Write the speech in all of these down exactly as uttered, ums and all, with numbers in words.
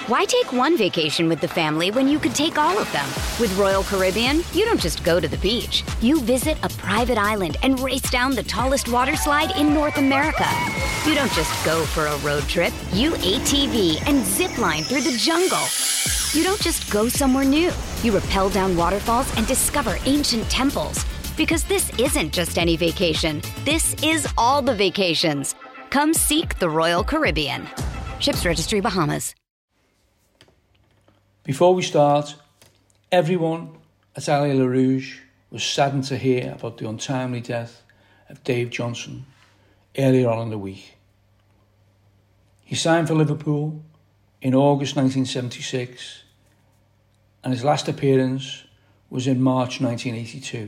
Why take one vacation with the family when you could take all of them? With Royal Caribbean, you don't just go to the beach. You visit a private island and race down the tallest water slide in North America. You don't just go for a road trip. You A T V and zip line through the jungle. You don't just go somewhere new. You rappel down waterfalls and discover ancient temples. Because this isn't just any vacation. This is all the vacations. Come seek the Royal Caribbean. Ships Registry, Bahamas. Before we start, everyone at Allez Le Rouge was saddened to hear about the untimely death of Dave Johnson earlier on in the week. He signed for Liverpool in August nineteen seventy-six, and his last appearance was in March nineteen eighty-two.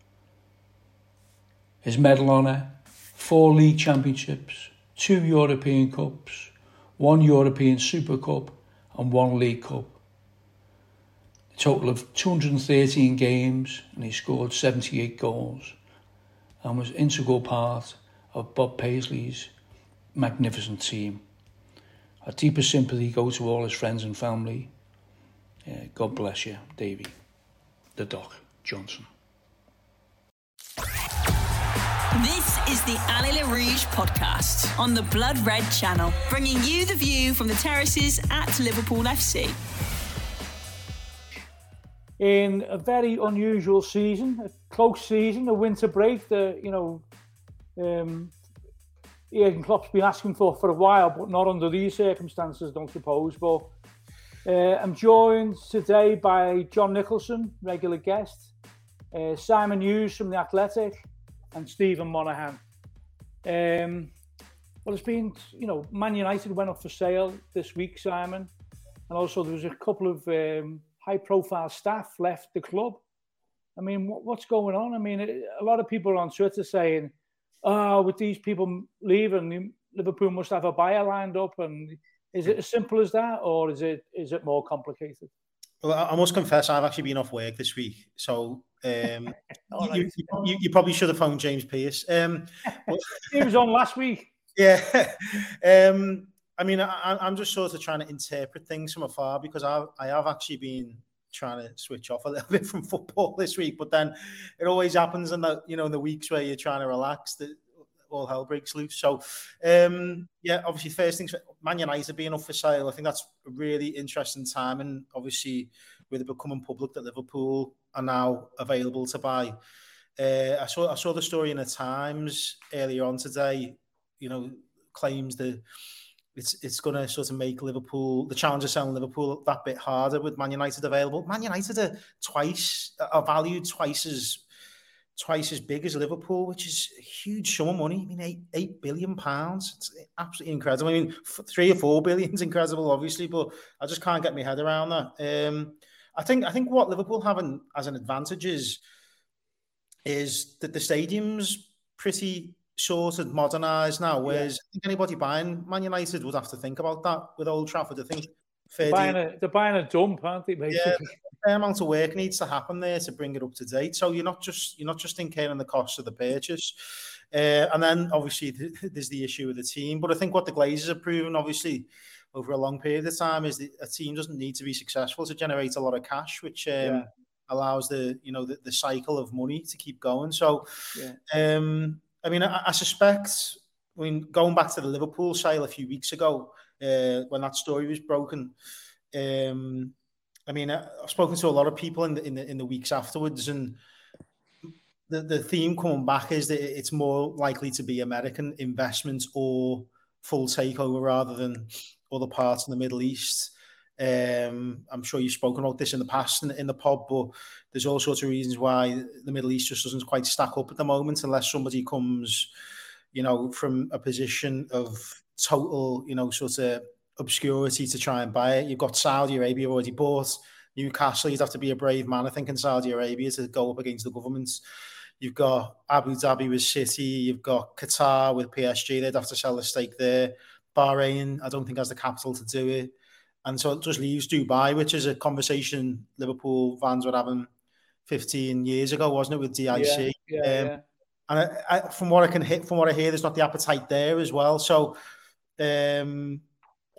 His medal honour, four league championships, two European Cups, one European Super Cup and one League Cup. A total of two hundred thirteen games, and he scored seventy-eight goals and was an integral part of Bob Paisley's magnificent team. Our deepest sympathy goes to all his friends and family. Uh, God bless you, Davy, the Doc Johnson. This is the Allez Le Rouge podcast on the Blood Red channel, bringing you the view from the terraces at Liverpool F C. In a very unusual season, a close season, a winter break that, you know, um, Jurgen Klopp's been asking for for a while, but not under these circumstances, don't suppose. But uh, I'm joined today by John Nicholson, regular guest, uh, Simon Hughes from The Athletic, and Stephen Monaghan. Um, well, it's been, you know, Man United went up for sale this week, Simon, and also there was a couple of um, high-profile staff left the club. I mean, what, what's going on? I mean, a lot of people are on Twitter saying, "Oh, with these people leaving, Liverpool must have a buyer lined up." And is it as simple as that, or is it is it more complicated? Well, I must confess, I've actually been off work this week, so um, right. you, you, you probably should have phoned James Pearce. Um, but, he was on last week. Yeah. um, I mean, I, I'm just sort of trying to interpret things from afar because I, I have actually been trying to switch off a little bit from football this week, but then it always happens in the, you know, in the weeks where you're trying to relax, that all hell breaks loose. So, um, yeah, obviously, first things, Man United being up for sale, I think that's a really interesting time, and obviously, with it becoming public that Liverpool are now available to buy. Uh, I saw I saw the story in the Times earlier on today. You know, claims that it's it's going to sort of make Liverpool, the challenge of selling Liverpool, that bit harder with Man United available. Man United are twice are valued twice as twice as big as Liverpool, which is a huge sum of money. I mean, eight eight billion pounds. It's absolutely incredible. I mean, three or four billion is incredible, obviously, but I just can't get my head around that. Um, I think I think what Liverpool have an, as an advantage is is that the stadium's pretty sort of modernised now, whereas yeah. I think anybody buying Man United would have to think about that with Old Trafford. I think they're buying, a, they're buying a dump, aren't they? Basically? Yeah, a fair amount of work needs to happen there to bring it up to date. So you're not just you're not just incurring the cost of the purchase, uh, and then obviously there's the issue with the team. But I think what the Glazers have proven, obviously, over a long period of time, is that a team doesn't need to be successful to generate a lot of cash, which um, yeah. allows the you know the, the cycle of money to keep going. So. Yeah. Um, I mean, I, I suspect, I mean, going back to the Liverpool sale a few weeks ago, uh, when that story was broken, um, I mean, I, I've spoken to a lot of people in the, in the in the weeks afterwards, and the, the theme coming back is that it's more likely to be American investment or full takeover rather than other parts in the Middle East. Um, I'm sure you've spoken about this in the past in, in the pod, but there's all sorts of reasons why the Middle East just doesn't quite stack up at the moment unless somebody comes, you know, from a position of total, you know, sort of obscurity to try and buy it. You've got Saudi Arabia already bought Newcastle. You'd have to be a brave man, I think, in Saudi Arabia to go up against the governments. You've got Abu Dhabi with City. You've got Qatar with P S G. They'd have to sell a stake there. Bahrain, I don't think has the capital to do it. And so it just leaves Dubai, which is a conversation Liverpool fans were having fifteen years ago, wasn't it, with D I C? Yeah, yeah, um, yeah. And I, I, from what I can hit, from what I hear, there's not the appetite there as well. So, um,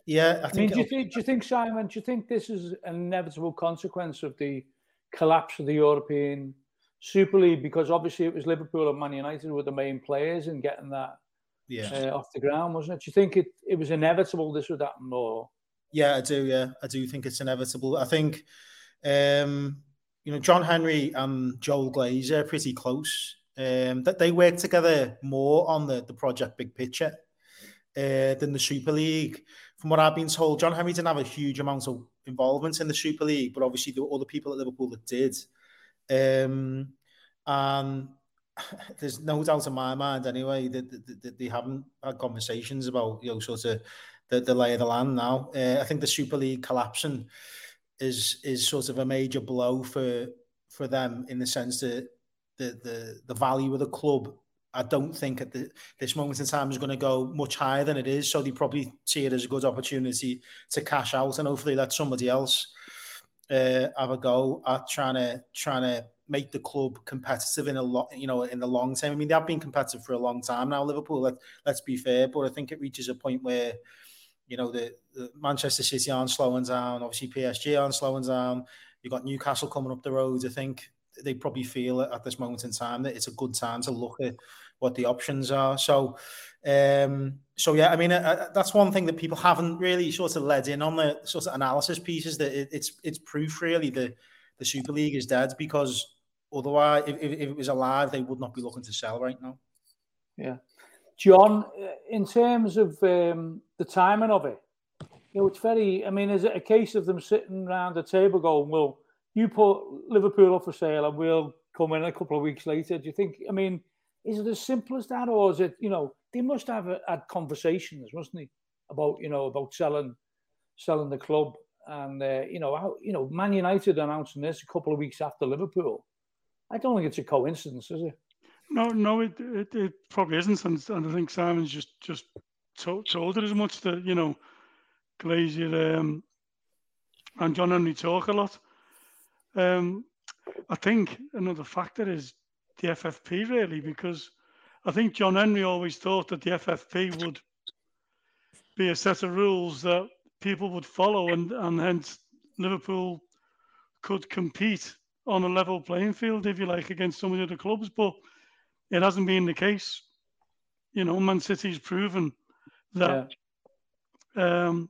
Yeah, I, I think mean, do you think, do you think, Simon, do you think this is an inevitable consequence of the collapse of the European Super League? Because obviously it was Liverpool and Man United were the main players in getting that yeah. uh, off the ground, wasn't it? Do you think it, it was inevitable this would happen? Or? Yeah, I do. Yeah, I do think it's inevitable. I think, um, you know, John Henry and Joel Glazer are pretty close. Um, that they work together more on the, the project big picture uh, than the Super League. From what I've been told, John Henry didn't have a huge amount of involvement in the Super League, but obviously there were other people at Liverpool that did. Um, and there's no doubt in my mind, anyway, that, that, that they haven't had conversations about, you know, sort of the, the lay of the land now. Uh, I think the Super League collapsing is is sort of a major blow for for them in the sense that the the the value of the club, I don't think at the, this moment in time is going to go much higher than it is. So they probably see it as a good opportunity to cash out and hopefully let somebody else uh, have a go at trying to trying to make the club competitive in a lot, you know, in the long term. I mean, they have been competitive for a long time now, Liverpool. Let, let's be fair, but I think it reaches a point where, you know, the, the Manchester City aren't slowing down. Obviously, P S G aren't slowing down. You've got Newcastle coming up the road. I think they probably feel at this moment in time that it's a good time to look at what the options are. So, um, so yeah, I mean, uh, that's one thing that people haven't really sort of led in on the sort of analysis pieces, that it, it's it's proof really that the Super League is dead, because otherwise, if, if it was alive, they would not be looking to sell right now. Yeah. John, in terms of um, the timing of it, you know, it's very, I mean, is it a case of them sitting around the table going, well, you put Liverpool up for sale and we'll come in a couple of weeks later? Do you think, I mean, is it as simple as that? Or is it, you know, they must have had conversations, mustn't they, about, you know, about selling selling the club. And, uh, you know, how, you know, Man United announcing this a couple of weeks after Liverpool. I don't think it's a coincidence, is it? No, no, it it, it probably isn't, and, and I think Simon's just just told, told it as much, that, you know, Glazer um, and John Henry talk a lot. Um, I think another factor is the F F P, really, because I think John Henry always thought that the F F P would be a set of rules that people would follow, and, and hence Liverpool could compete on a level playing field, if you like, against some of the other clubs. But it hasn't been the case. You know, Man City's proven that yeah. um,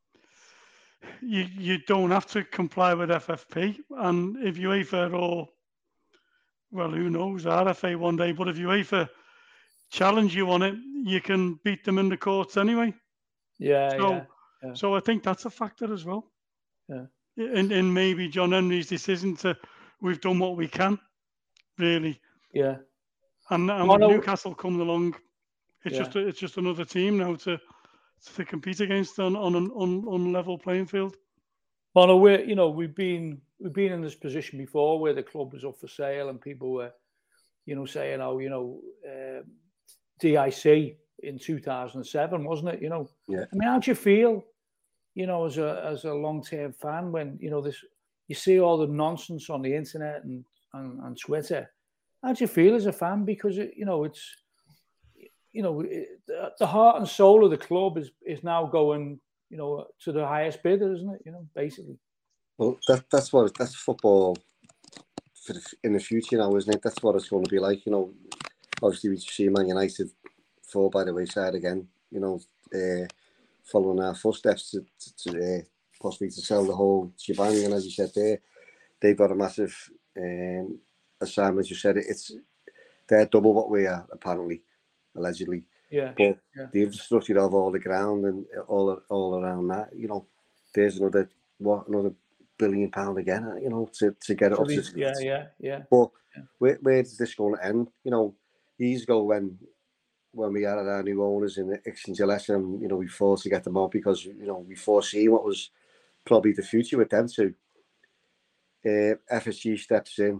you you don't have to comply with F F P. And if UEFA or, well, who knows, R F A one day, but if UEFA challenge you on it, you can beat them in the courts anyway. Yeah, so, yeah, yeah. So I think that's a factor as well. Yeah. In, in maybe John Henry's decision to, we've done what we can, really. Yeah. And, and with Newcastle coming along, it's yeah. just a, it's just another team now to to compete against on on an on, on level playing field. Well, we're you know we've been we've been in this position before where the club was up for sale and people were, you know, saying, oh, you know, uh, D I C in two thousand seven, wasn't it? You know, yeah. I mean, how do you feel, you know, as a as a long term fan when, you know, this you see all the nonsense on the internet and and, and Twitter? How do you feel as a fan? Because it, you know, it's, you know, it, the heart and soul of the club is is now going, you know, to the highest bidder, isn't it? You know, basically. Well, that that's what that's football for the, in the future now, isn't it? That's what it's going to be like. You know, obviously we see Man United fall by the wayside again. You know, uh, following our footsteps to, to, to uh, possibly to sell the whole shebang. And as you said there, they've got a massive. Um, As Simon just said, it, it's they're double what we are, apparently, allegedly. Yeah. But yeah. the infrastructure of all the ground and all all around that, you know, there's another what another billion pound again, you know, to, to get it up to. Yeah, yeah, yeah. But yeah. where where is this going to end? You know, years ago when when we had our new owners in Ix and Gillespie, and you know, we fought to get them out because you know we foresee what was probably the future with them too. Uh, F S G steps in.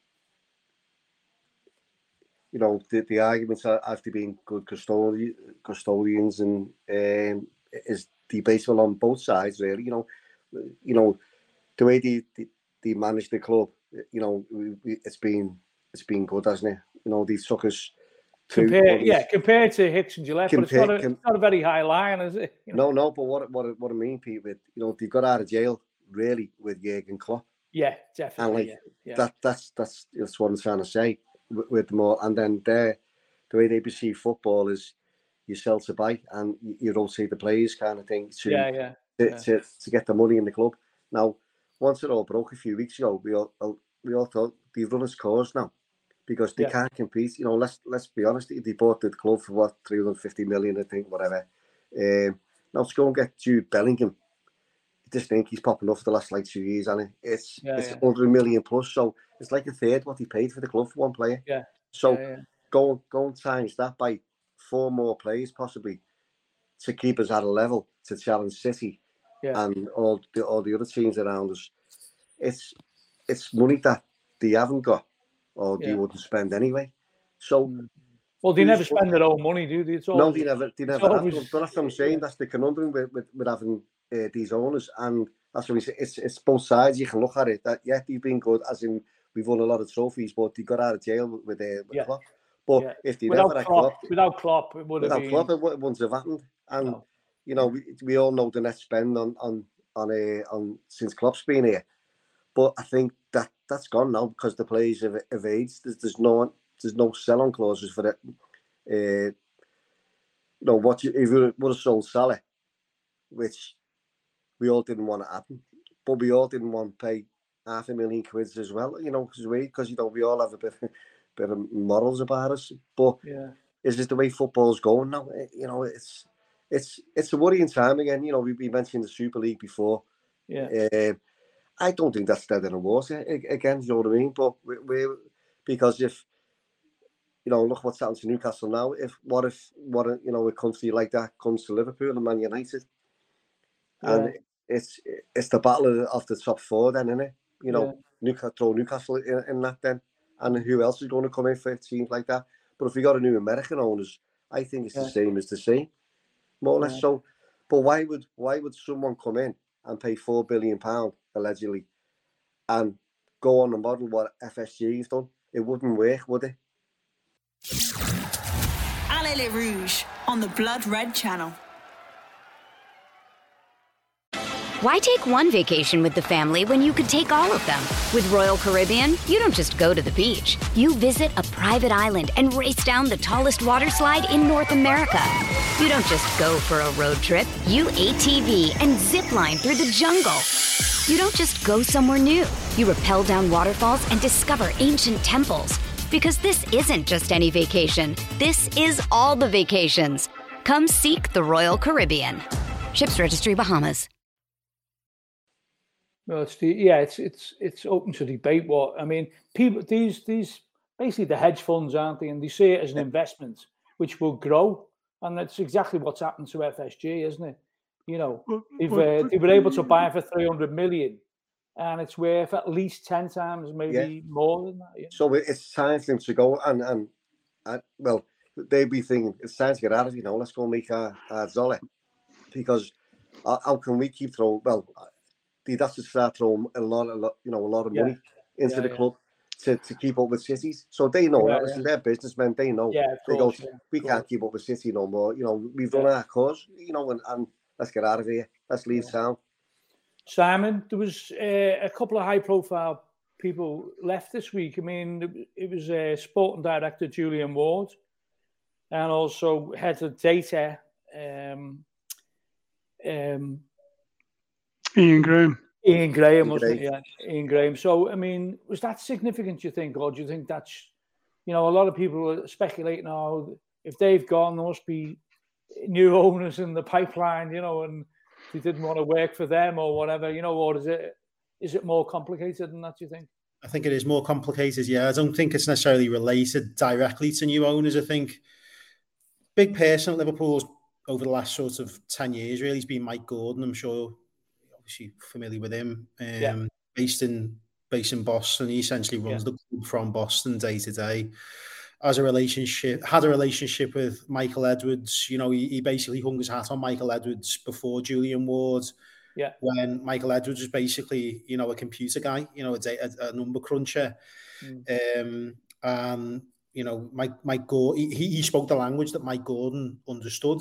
You know, the, the arguments after being good custodian, custodians and um, is debatable on both sides, really. You know, you know the way they, they, they manage the club. You know, we, we, it's been it's been good, hasn't it? You know, they took us Compare, yeah, compared to Hicks and Gillette, compare, but it's not, a, com- it's not a very high line, is it? You know? No, no, but what what what I mean, Pete, with, you know, they got out of jail really with Jurgen Klopp. Yeah, definitely. And like yeah, yeah. that, that's that's that's what I'm trying to say with, with them all. And then they, the way they perceive football is you sell to buy, and you, you rotate the players kind of thing to, yeah, yeah, to, yeah. to to get the money in the club. Now, once it all broke a few weeks ago, we all we all thought they've run its course now. Because they yeah. can't compete, you know. Let's let's be honest. They bought the club for what three hundred fifty million, I think, whatever. Um, now to go and get Jude Bellingham, I just think he's popping off the last like two years, and it? it's yeah, it's yeah. one hundred million plus. So it's like a third what he paid for the club for one player. Yeah. So yeah, yeah. go go and times that by four more players possibly to keep us at a level to challenge City yeah. and all the all the other teams around us. It's it's money that they haven't got. Or yeah. they wouldn't spend anyway. So, well, they never spend their own money, do they? It's no, they never, they never. Always, have. But that's what I'm saying. Yeah. That's the conundrum with, with, with having uh, these owners, and that's what we say. It's it's both sides. You can look at it. That yeah, they've been good, as in we've won a lot of trophies, but they got out of jail with with, uh, with yeah. Klopp. But yeah. if they without never had Klopp, Klopp, without Klopp, it would have without been... Klopp, it wouldn't have happened. And no. you know, we, we all know the net spend on on on a uh, on since Klopp's been here. But I think that that's gone now because the players have, have aged. There's, there's no there's no sell-on clauses for it. Uh, you know what? You, if you would have sold Salah, which we all didn't want to happen, but we all didn't want to pay half a million quid as well. You know, because we because you know we all have a bit bit of morals about us. But yeah, it's just the way football's going now. You know, it's it's it's a worrying time again. You know, we, we mentioned the Super League before. Yeah. Uh, I don't think that's dead in the water again, you know what I mean? But we, we because if, you know, look what's happened to Newcastle now. If, what if, what a, you know, a country like that comes to Liverpool and Man United? Yeah. And it's it's the battle of the top four then, isn't it? You know, yeah. Newcastle, throw Newcastle in, in that then. And who else is going to come in for teams like that? But if we got a new American owners, I think it's yeah. the same as the same, more or less. Yeah. So, but why would why would someone come in and pay four billion pounds allegedly and go on and model what F S G have done? It wouldn't work, would it? Allez les Rouges on the Blood Red Channel. Why take one vacation with the family when you could take all of them? With Royal Caribbean, you don't just go to the beach. You visit a private island and race down the tallest water slide in North America. You don't just go for a road trip. You A T V and zip line through the jungle. You don't just go somewhere new. You rappel down waterfalls and discover ancient temples. Because this isn't just any vacation. This is all the vacations. Come seek the Royal Caribbean. Ships Registry, Bahamas. No, it's the, yeah, it's it's it's open to debate. What I mean, people these these basically the hedge funds, aren't they? And they see it as an investment which will grow, and that's exactly what's happened to F S G, isn't it? You know, if uh, they were able to buy for three hundred million, and it's worth at least ten times, maybe yeah. more than that. Yeah. So it's time for them to go, and and, and well, they'd be thinking it's time to get out of it. You know, let's go make our, our Zola, because how, how can we keep throwing? Well. They'd have to start throwing a lot, a lot, you know, a lot of money yeah. into yeah, the yeah. club to, to keep up with cities. So they know yeah, that. Listen, yeah. they're businessmen. They know. Yeah, they course, go, yeah, we can't course. keep up with City no more. You know, we've done yeah. our course. You know, and, and let's get out of here. Let's leave yeah. town. Simon, there was uh, a couple of high-profile people left this week. I mean, it was uh, sporting director Julian Ward, and also head of data. Um, um, Ian Graham. Ian Graham, wasn't it? Yeah, Ian Graham. So, I mean, was that significant, do you think? Or do you think that's, you know, a lot of people are speculating, oh, if they've gone, there must be new owners in the pipeline, you know, and they didn't want to work for them or whatever, you know, or is it is it more complicated than that, do you think? I think it is more complicated, yeah. I don't think it's necessarily related directly to new owners. I think big person at Liverpool over the last sort of ten years really has been Mike Gordon. I'm sure obviously familiar with him, um, yeah. based in based in Boston. He essentially runs yeah. the club from Boston day to day. As a relationship, had a relationship with Michael Edwards. You know, he, he basically hung his hat on Michael Edwards before Julian Ward. Yeah, when Michael Edwards was basically, you know, a computer guy, you know, a, a, a number cruncher, mm. um, and you know, Mike Mike Gordon, he, he spoke the language that Mike Gordon understood.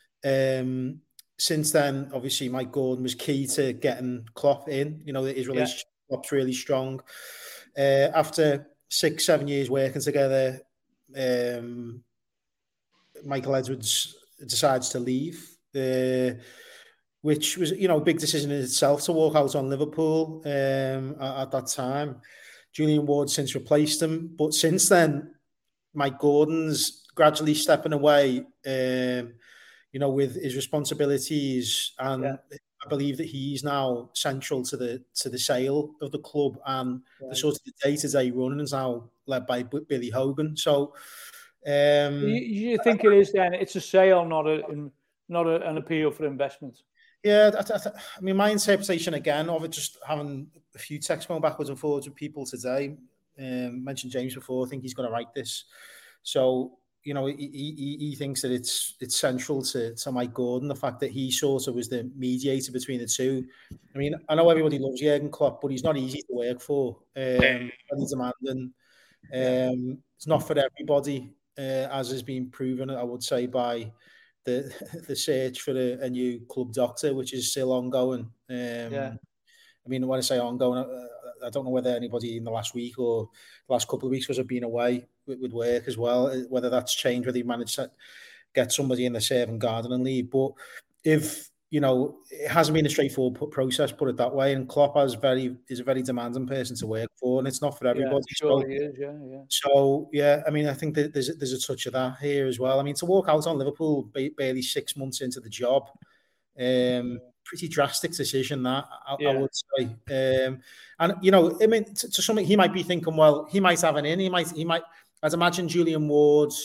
Um, since then, obviously, Mike Gordon was key to getting Klopp in. You know, his relationship yeah. with Klopp's really strong. Uh, after six, seven years working together, um, Michael Edwards decides to leave, uh, which was, you know, a big decision in itself to walk out on Liverpool um, at, at that time. Julian Ward since replaced him, but since then, Mike Gordon's gradually stepping away, um, you know, with his responsibilities, and yeah. I believe that he's now central to the to the sale of the club, and right. the sort of the day-to-day running is now led by Billy Hogan. So, um, you, you think it is then? It's a sale, not a not a, an appeal for investment. Yeah, I, I, I mean, my interpretation again of it, just having a few texts going backwards and forwards with people today. Um, mentioned James before. I think he's going to write this. So, you know, he, he, he thinks that it's it's central to, to Mike Gordon, the fact that he sort of was the mediator between the two. I mean, I know everybody loves Jurgen Klopp, but he's not easy to work for. Um, he's demanding. Um, it's not for everybody, uh, as has been proven, I would say, by the the search for a, a new club doctor, which is still ongoing. Um, yeah. I mean, when I say ongoing, I, I don't know whether anybody in the last week or the last couple of weeks, because I've been away with, with work as well, whether that's changed, whether you managed to get somebody in the serving gardening league. But if, you know, it hasn't been a straightforward process, put it that way, and Klopp has very is a very demanding person to work for, and it's not for everybody. Yeah, sure so, he is, yeah, yeah. So, yeah, I mean, I think that there's, there's a touch of that here as well. I mean, to walk out on Liverpool barely six months into the job, um, pretty drastic decision that, I, yeah. I would say. Um, and, you know, I mean, to, to something he might be thinking, well, he might have an in, he might, he might, I'd imagine Julian Ward's,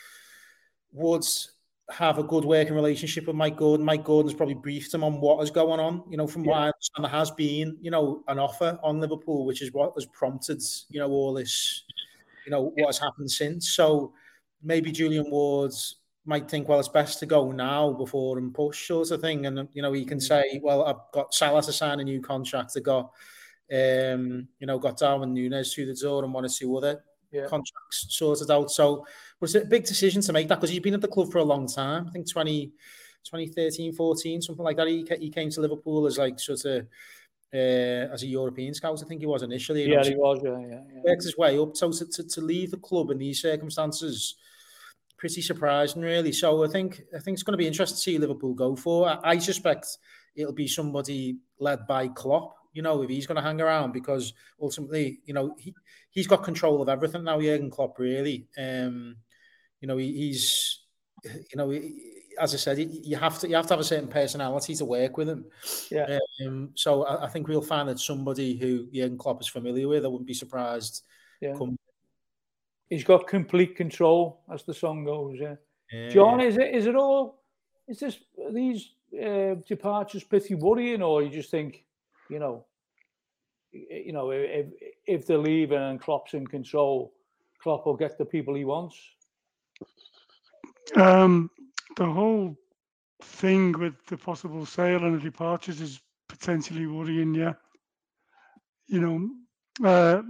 Ward's have a good working relationship with Mike Gordon. Mike Gordon's probably briefed him on what is going on. You know, from yeah. what I understand, there has been, you know, an offer on Liverpool, which is what has prompted, you know, all this, you know, what has happened since. So maybe Julian Ward's might think, well, it's best to go now before and push, sort of thing. And, you know, he can say, well, I've got Salah to sign a new contract. I got, um, you know, got Darwin Núñez through the door and one or two other yeah. contracts sorted out. So but it's a big decision to make that, because he's been at the club for a long time. I think twenty, twenty thirteen, fourteen, something like that. He, he came to Liverpool as like sort of, uh, as a European scout, I think he was initially. Yeah, he was, yeah, yeah, yeah. Worked his way up. So to, to, to leave the club in these circumstances, pretty surprising, really. So I think I think it's going to be interesting to see Liverpool go for. I, I suspect it'll be somebody led by Klopp, you know, if he's going to hang around, because ultimately, you know, he, he's got control of everything now, Jurgen Klopp, really. Um, you know, he, he's, you know, he, as I said, you have to you have to have a certain personality to work with him. Yeah. Um, so I, I think we'll find that somebody who Jurgen Klopp is familiar with, I wouldn't be surprised. Yeah. Come. He's got complete control, as the song goes. Yeah. yeah. John, is it is it all? Is this are these uh, departures pretty worrying, or you just think, you know, you know, if if they're leaving and Klopp's in control, Klopp will get the people he wants? Um, the whole thing with the possible sale and the departures is potentially worrying. Yeah, you know, uh,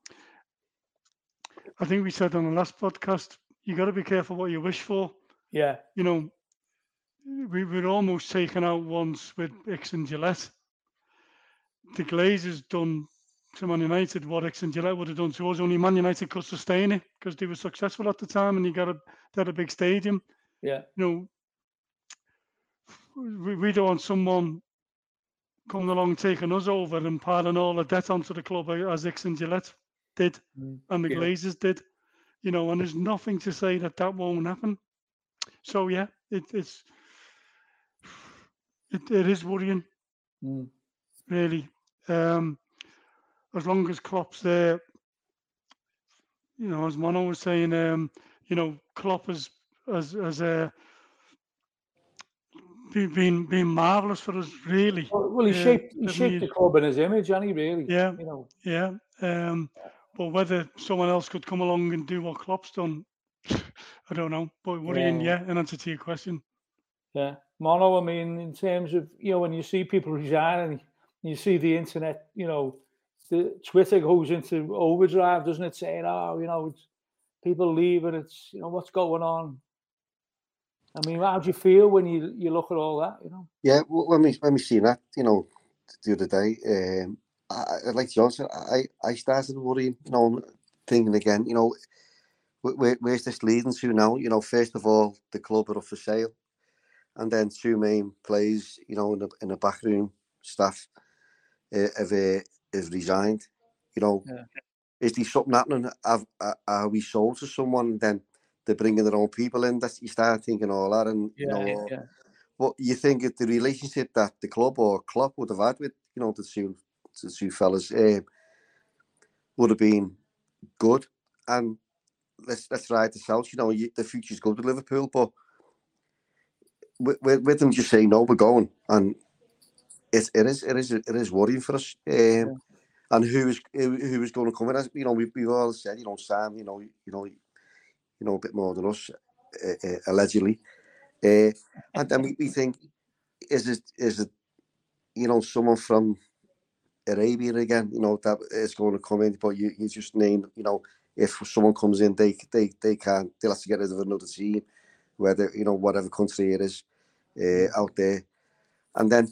I think we said on the last podcast, you got to be careful what you wish for. Yeah, you know, we were almost taken out once with X and Gillette. The Glazers done to Man United what X and Gillette would have done to us. Only Man United could sustain it because they were successful at the time, and you got a they had a big stadium. Yeah, you know, we, we don't want someone coming along taking us over and piling all the debt onto the club as X and Gillette did, mm. and the yeah. Glazers did. You know, and there's nothing to say that that won't happen. So yeah, it, it's it, it is worrying, mm. really. Um, as long as Klopp's there, you know, as Mono was saying, um, you know, Klopp has as as a been been, been marvelous for us, really. Well, well he shaped uh, he shaped the club in his image, and he really, yeah, you know, yeah. Um, but whether someone else could come along and do what Klopp's done, I don't know. But worrying, yeah. yeah, in answer to your question. Yeah, Mono. I mean, in terms of, you know, when you see people resigning, you see the internet, you know, the Twitter goes into overdrive, doesn't it? Saying, oh, you know, it's, people leave and it's, you know, what's going on? I mean, how do you feel when you you look at all that, you know? Yeah, when we when we seen that, you know, the other day, um, I, like John said, I, I started worrying, you know, thinking again, you know, where, where's this leading to now? You know, first of all, the club are up for sale, and then two main players, you know, in the in the backroom staff uh, have uh, have resigned. You know, yeah. Is there something happening? Have, uh, are we sold to someone? Then they're bringing their own people in. That you start thinking all that, and yeah, you know, yeah. But you think of the relationship that the club or Klopp would have had with, you know, the two, the two fellas uh, would have been good. And let's let's ride this out. You know, you, the future's good with Liverpool, but with, with, with them just saying no, we're going, and it it is it is it is worrying for us. Um, yeah. And who is who, who is going to come in? As you know, we we've all said, you know, Sam, you know, you know, you know, a bit more than us, uh, uh, allegedly. Uh, and then we, we think, is it is it you know someone from Arabia again? You know that is going to come in, but you, you just name, you know, if someone comes in, they they they can't. They'll have to get rid of another team, whether you know whatever country it is uh, out there. And then,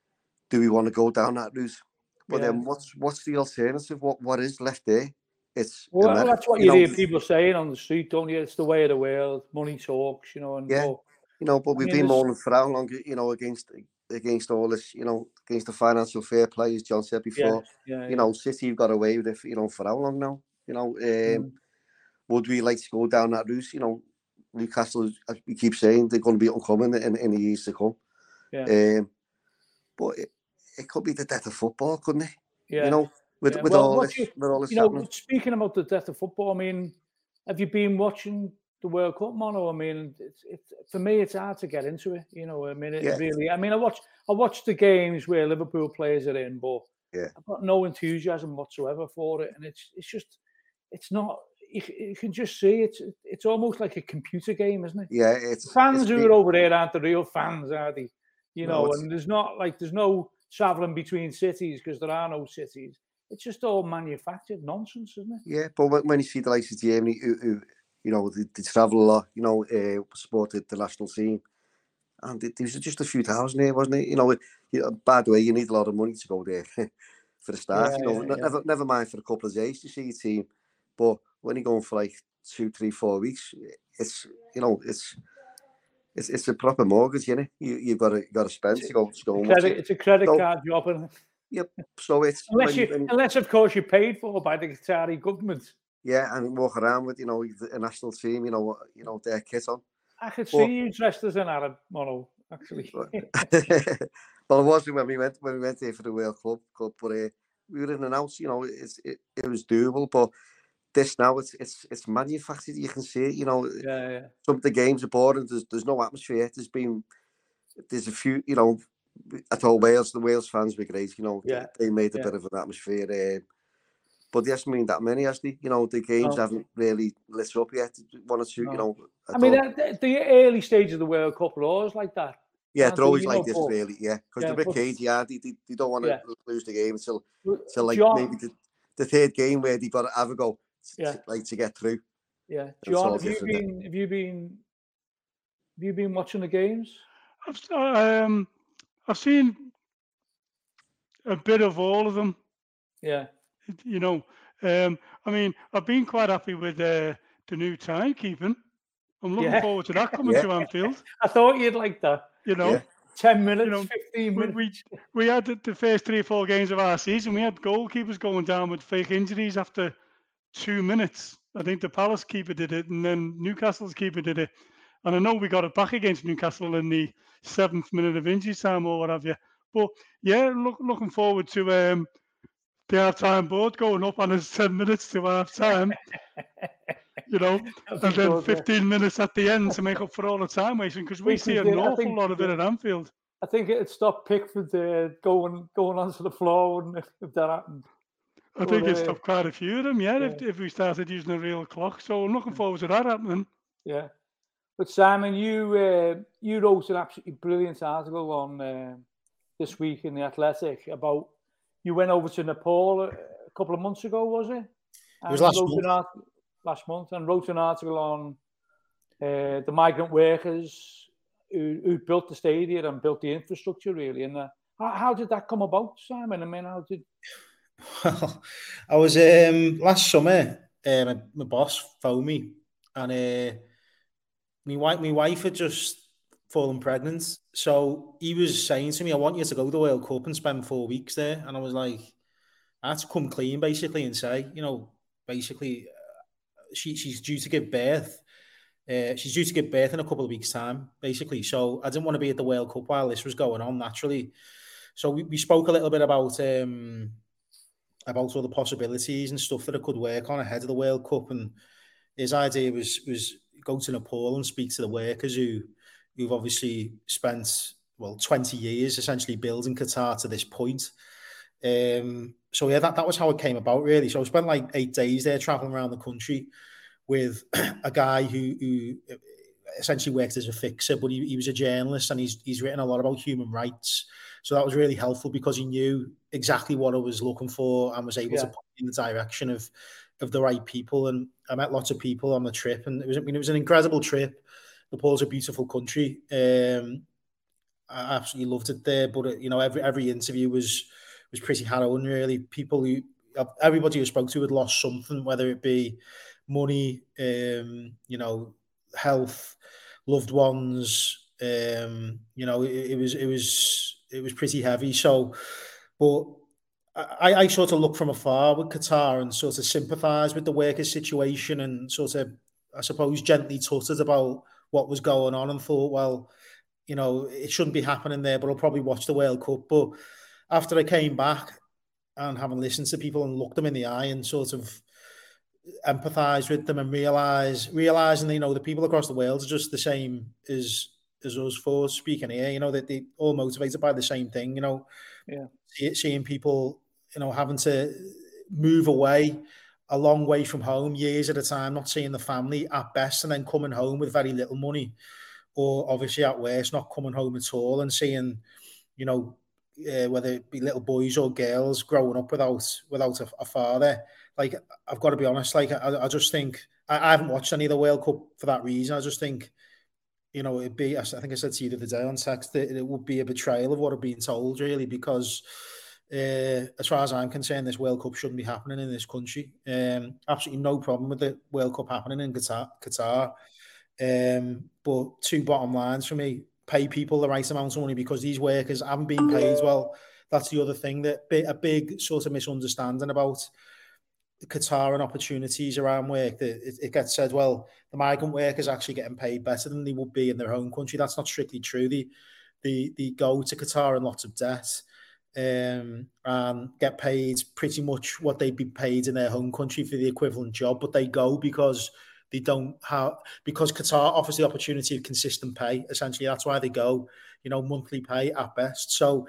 do we want to go down that route? But yeah. then, what's what's the alternative? What what is left there? It's well, America, that's what you, you know, hear people saying on the street, don't you? It's the way of the world. Money talks, you know, and yeah. Well, You know, but we've I mean, been moaning for how long, you know, against against all this, you know, against the financial fair play, as John said before. Yeah, yeah, you yeah. know, City have got away with it, you know, for how long now? You know, um, mm. would we like to go down that route? You know, Newcastle, as we keep saying, they're going to be uncommon in, in the years to come. Yeah. Um, but it, it could be the death of football, couldn't it? Yeah. You know, with, yeah. with, well, all this, you, with all this you know, happening. Speaking about the death of football, I mean, have you been watching the World Cup, Mono? I mean, it's, it's for me, it's hard to get into it. You know, I mean, it yeah. really. I mean, I watch, I watch the games where Liverpool players are in, but yeah. I've got no enthusiasm whatsoever for it, and it's, it's just, it's not. You, you can just see it's, it's almost like a computer game, isn't it? Yeah, it's the fans it's, who are over there aren't the real fans, are they? You no, know, and there's not like there's no traveling between cities because there are no cities. It's just all manufactured nonsense, isn't it? Yeah, but when, when you see the likes of Germany, who, who you know, they, they travel a lot, you know, uh, supported the national team, and there was just a few thousand there, wasn't it? You know, you know, by the way, you need a lot of money to go there for the start. Yeah, you know, yeah, never yeah. never mind for a couple of days to see your team, but when you're going for like two, three, four weeks, it's you know, it's it's it's a proper mortgage, you know. You you've got to you got to spend it's to go to go and credit, watch it. It's a credit so, card job, isn't it? Yep. So it's unless you, when, unless of course you're paid for by the Qatari government. Yeah, and walk around with you know a national team, you know, you know their kit on. I could but, see you dressed as an Arab, Mono, actually. Well, it wasn't when we went when we went there for the World Club Cup, but uh, we were in and out. You know, it's it, it was doable. But this now, it's it's it's manufactured. You can see it. You know, yeah, yeah. Some of the games are boring. There's there's no atmosphere. There's been there's a few. You know, I told Wales the Wales fans were great. You know, yeah. they, they made a yeah. bit of an atmosphere. Uh, But there hasn't been that many, actually. You know, the games no. haven't really lit up yet. One or two, no. you know. I, I mean, the, the early stages of the World Cup are always like that. Yeah, they're always like know, this, but, really, yeah. Because yeah, they're a bit cagey, yeah. They, they, they don't want to yeah. lose the game until, until like, John, maybe the, the third game where they've got to have a go, yeah. to, like, to get through. Yeah. John, have you, been, have you been have you been watching the games? I've, um, I've seen a bit of all of them. Yeah. You know, um, I mean, I've been quite happy with uh, the new timekeeping. I'm looking yeah. forward to that coming yeah. to Anfield. I thought you'd like that. You know, yeah. ten minutes, you know, fifteen minutes. We, we, we had the, the first three or four games of our season. We had goalkeepers going down with fake injuries after two minutes. I think the Palace keeper did it, and then Newcastle's keeper did it. And I know we got it back against Newcastle in the seventh minute of injury time or what have you. But yeah, look, looking forward to um, the half-time board going up on us ten minutes to half-time, you know, and then good, fifteen yeah. minutes at the end to make up for all the time wasting, because we, we see an did, awful think, lot of it at Anfield. I think it stopped Pickford uh, going going onto the floor, wouldn't it, if that happened? I think but, it stopped uh, quite a few of them, yeah, yeah. If, if we started using a real clock. So I'm looking forward to that happening. Yeah. But Simon, you uh, you wrote an absolutely brilliant article on uh, this week in The Athletic about you went over to Nepal a couple of months ago, was it? And it was last month. Art- last month and wrote an article on uh, the migrant workers who, who built the stadium and built the infrastructure, really. And uh, how, how did that come about, Simon? I mean, how did... Well, I was, um, last summer, uh, my, my boss phoned me, and uh, my, wife, my wife had just fallen pregnant. So he was saying to me, I want you to go to the World Cup and spend four weeks there. And I was like, I had to come clean, basically, and say, you know, basically, uh, she, she's due to give birth. Uh, she's due to give birth in a couple of weeks' time, basically. So I didn't want to be at the World Cup while this was going on, naturally. So we, we spoke a little bit about um, about all the possibilities and stuff that I could work on ahead of the World Cup. And his idea was was go to Nepal and speak to the workers who who've obviously spent, well, twenty years essentially building Qatar to this point. Um, so yeah, that, that was how it came about, really. So I spent like eight days there traveling around the country with a guy who, who essentially worked as a fixer, but he, he was a journalist, and he's he's written a lot about human rights. So that was really helpful because he knew exactly what I was looking for and was able yeah. to put me in the direction of of the right people. And I met lots of people on the trip, and it was I mean it was an incredible trip. Nepal's a beautiful country. Um, I absolutely loved it there, but you know, every every interview was was pretty harrowing, really. People who everybody who spoke to had lost something, whether it be money, um, you know, health, loved ones. Um, you know, it, it was it was it was pretty heavy. So, but I, I sort of look from afar with Qatar and sort of sympathise with the workers' situation, and sort of, I suppose, gently tutted about what was going on, and thought, well, you know, it shouldn't be happening there, but I'll probably watch the World Cup. But after I came back and having listened to people and looked them in the eye and sort of empathise with them and realise, realising, you know, the people across the world are just the same as as us four speaking here, you know, that they all motivated by the same thing, you know, yeah, See, seeing people, you know, having to move away a long way from home, years at a time, not seeing the family at best, and then coming home with very little money, or obviously at worst, not coming home at all, and seeing, you know, uh, whether it be little boys or girls growing up without without a, a father. Like, I've got to be honest, like, I, I just think, I, I haven't watched any of the World Cup for that reason. I just think, you know, it'd be, I think I said to you the other day on text, that it would be a betrayal of what I've been told, really, because uh, as far as I'm concerned, this World Cup shouldn't be happening in this country. Um, absolutely no problem with the World Cup happening in Qatar. Qatar. Um, but two bottom lines for me: pay people the right amount of money, because these workers haven't been paid well. That's the other thing, that a big sort of misunderstanding about Qatar and opportunities around work. That it, it gets said, well, the migrant workers actually getting paid better than they would be in their home country. That's not strictly true. They, they, they go to Qatar in lots of debt, um, and get paid pretty much what they'd be paid in their home country for the equivalent job, but they go because they don't have, because Qatar offers the opportunity of consistent pay. Essentially, that's why they go, you know, monthly pay at best. So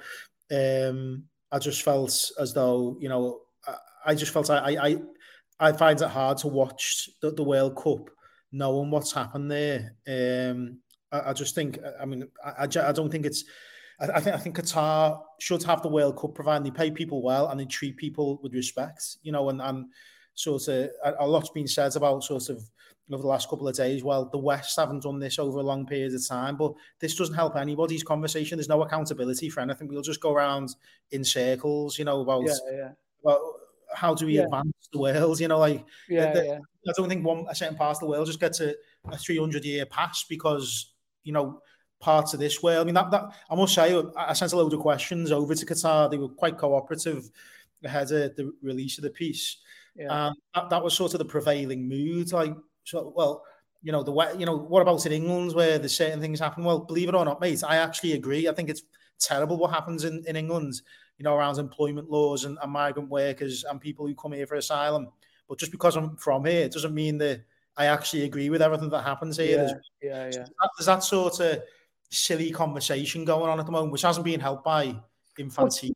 um, I just felt as though, you know, I, I just felt I, I I find it hard to watch the, the World Cup knowing what's happened there. Um, I, I just think, I mean, I, I don't think it's, I, I think I think Qatar should have the World Cup, providing they pay people well and they treat people with respect, you know, and, and sort of, a, a lot's been said about sort of over the last couple of days, well, the West haven't done this over a long period of time, but this doesn't help anybody's conversation. There's no accountability for anything. We'll just go around in circles, you know, about, yeah, yeah. about how do we yeah. advance the world, you know, like, yeah, the, yeah. I don't think one a certain part of the world just gets a, a three hundred year pass because, you know, parts of this world, I mean, that, that I must say, I sent a load of questions over to Qatar. They were quite cooperative ahead of the release of the piece. Yeah. And that, that was sort of the prevailing mood, like, so, well, you know, the way, you know, what about in England where there's certain things happen? Well, believe it or not, mate, I actually agree. I think it's terrible what happens in, in England, you know, around employment laws and, and migrant workers and people who come here for asylum. But just because I'm from here, it doesn't mean that I actually agree with everything that happens here. Yeah, there's, yeah, yeah. There's that sort of silly conversation going on at the moment, which hasn't been helped by Infantino.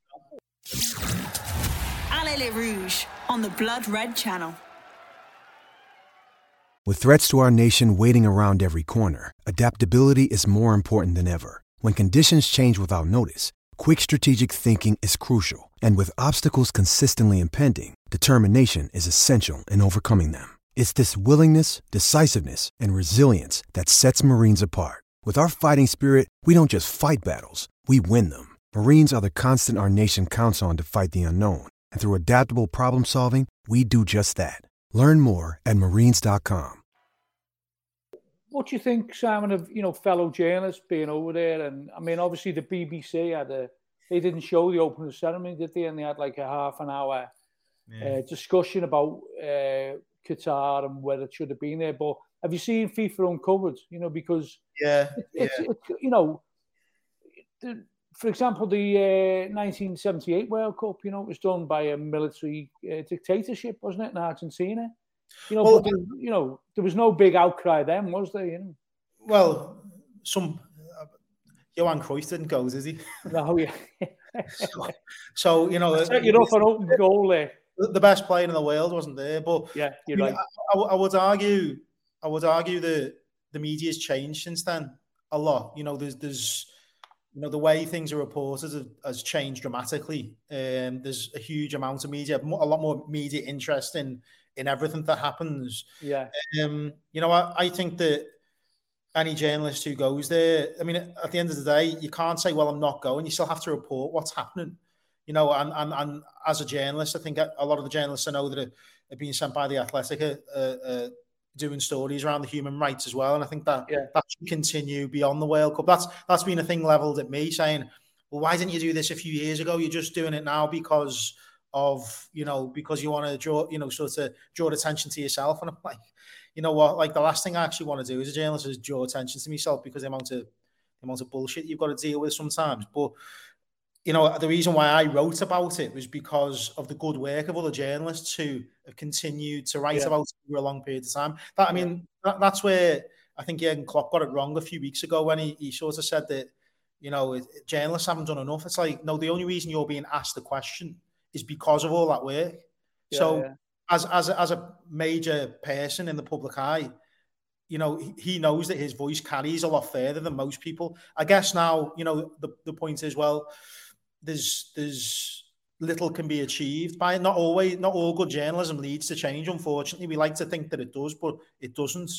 Allez les Rouges on the Blood Red Channel. With threats to our nation waiting around every corner, adaptability is more important than ever. When conditions change without notice, quick strategic thinking is crucial. And with obstacles consistently impending, determination is essential in overcoming them. It's this willingness, decisiveness, and resilience that sets Marines apart. With our fighting spirit, we don't just fight battles, we win them. Marines are the constant our nation counts on to fight the unknown. And through adaptable problem solving, we do just that. Learn more at marines dot com. What do you think, Simon, of, you know, fellow journalists being over there? And I mean, obviously the B B C had a, they didn't show the opening ceremony, did they? And they had like a half an hour yeah. uh, discussion about uh, Qatar and whether it should have been there. But have you seen FIFA Uncovered? You know, because yeah, it, yeah. It's, it, you know, the, for example, the uh, nineteen seventy-eight World Cup, you know, it was done by a military uh, dictatorship, wasn't it, in Argentina? You know, well, but there, you know, there was no big outcry then, was there? You know. Well, some uh, Johan Cruyff didn't go, did he? No, yeah. so, so, you know, set you up an open goal there. The best player in the world wasn't there, but yeah, you're I mean, right. I, I would argue, I would argue that the media's changed since then a lot. You know, there's, there's, you know, the way things are reported has, has changed dramatically. Um, there's a huge amount of media, a lot more media interest in. in everything that happens. Yeah. Um, you know, I, I think that any journalist who goes there, I mean, at the end of the day, you can't say, well, I'm not going. You still have to report what's happening. You know, and and, and as a journalist, I think a lot of the journalists I know that are, are being sent by The Athletic are uh, uh, doing stories around the human rights as well. And I think that yeah. that should continue beyond the World Cup. That's That's been a thing leveled at me saying, well, why didn't you do this a few years ago? You're just doing it now because... of, you know, because you want to draw, you know, sort of draw attention to yourself. And I'm like, you know what, like the last thing I actually want to do as a journalist is draw attention to myself because the amount of, the amount of bullshit you've got to deal with sometimes. But, you know, the reason why I wrote about it was because of the good work of other journalists who have continued to write yeah. about it for a long period of time. That, I mean, yeah. that, that's where I think Jurgen Klopp got it wrong a few weeks ago when he, he sort of said that, you know, journalists haven't done enough. It's like, no, the only reason you're being asked the question is because of all that work. Yeah, so yeah. as as a, as a major person in the public eye, you know, he, he knows that his voice carries a lot further than most people. I guess now, you know, the, the point is, well, there's there's little can be achieved by it. Not always, not all good journalism leads to change, unfortunately. We like to think that it does, but it doesn't.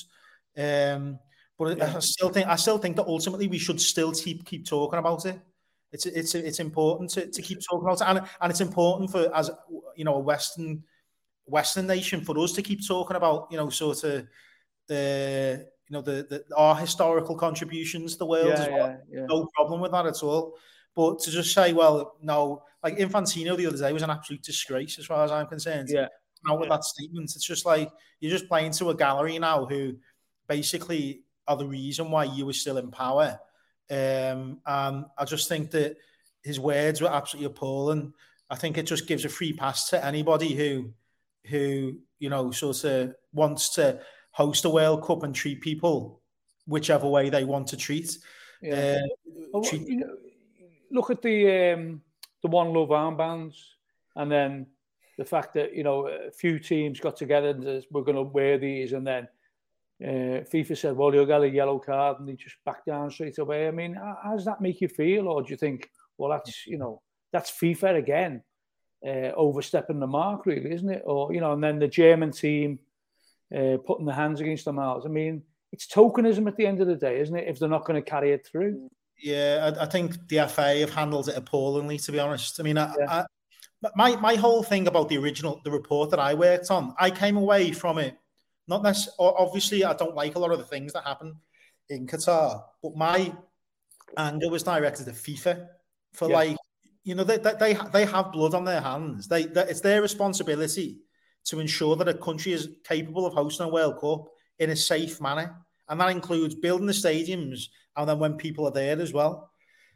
Um, but yeah. I still think I still think that ultimately we should still keep keep talking about it. It's it's it's important to, to keep talking about it, and and it's important for, as you know, a Western Western nation, for us to keep talking about, you know, sort of the you know the, the our historical contributions to the world yeah, as well. Yeah, yeah. No problem with that at all. But to just say, well, no, like Infantino the other day was an absolute disgrace as far as I'm concerned. Yeah. Now with yeah. that statement, it's just like you're just playing to a gallery now who basically are the reason why you were still in power. Um, and I just think that his words were absolutely appalling. I think it just gives a free pass to anybody who, who you know, sort of wants to host a World Cup and treat people whichever way they want to treat. Yeah. Uh, well, treat- you know, look at the um, the One Love armbands, and then the fact that, you know, a few teams got together and said, we're going to wear these, and then Uh, FIFA said, well, you'll get a yellow card, and they just back down straight away. I mean, how, how does that make you feel? Or do you think, well, that's, you know, that's FIFA again, uh, overstepping the mark, really, isn't it? Or, you know, and then the German team uh, putting their hands against their mouths. I mean, it's tokenism at the end of the day, isn't it, if they're not going to carry it through? Yeah, I, I think the F A have handled it appallingly, to be honest. I mean, I, yeah. I, my, my whole thing about the original, the report that I worked on, I came away from it. Not necessarily, obviously, I don't like a lot of the things that happen in Qatar, but my anger was directed at FIFA for yeah. like, you know, they, they they have blood on their hands. They, they it's their responsibility to ensure that a country is capable of hosting a World Cup in a safe manner, and that includes building the stadiums and then when people are there as well.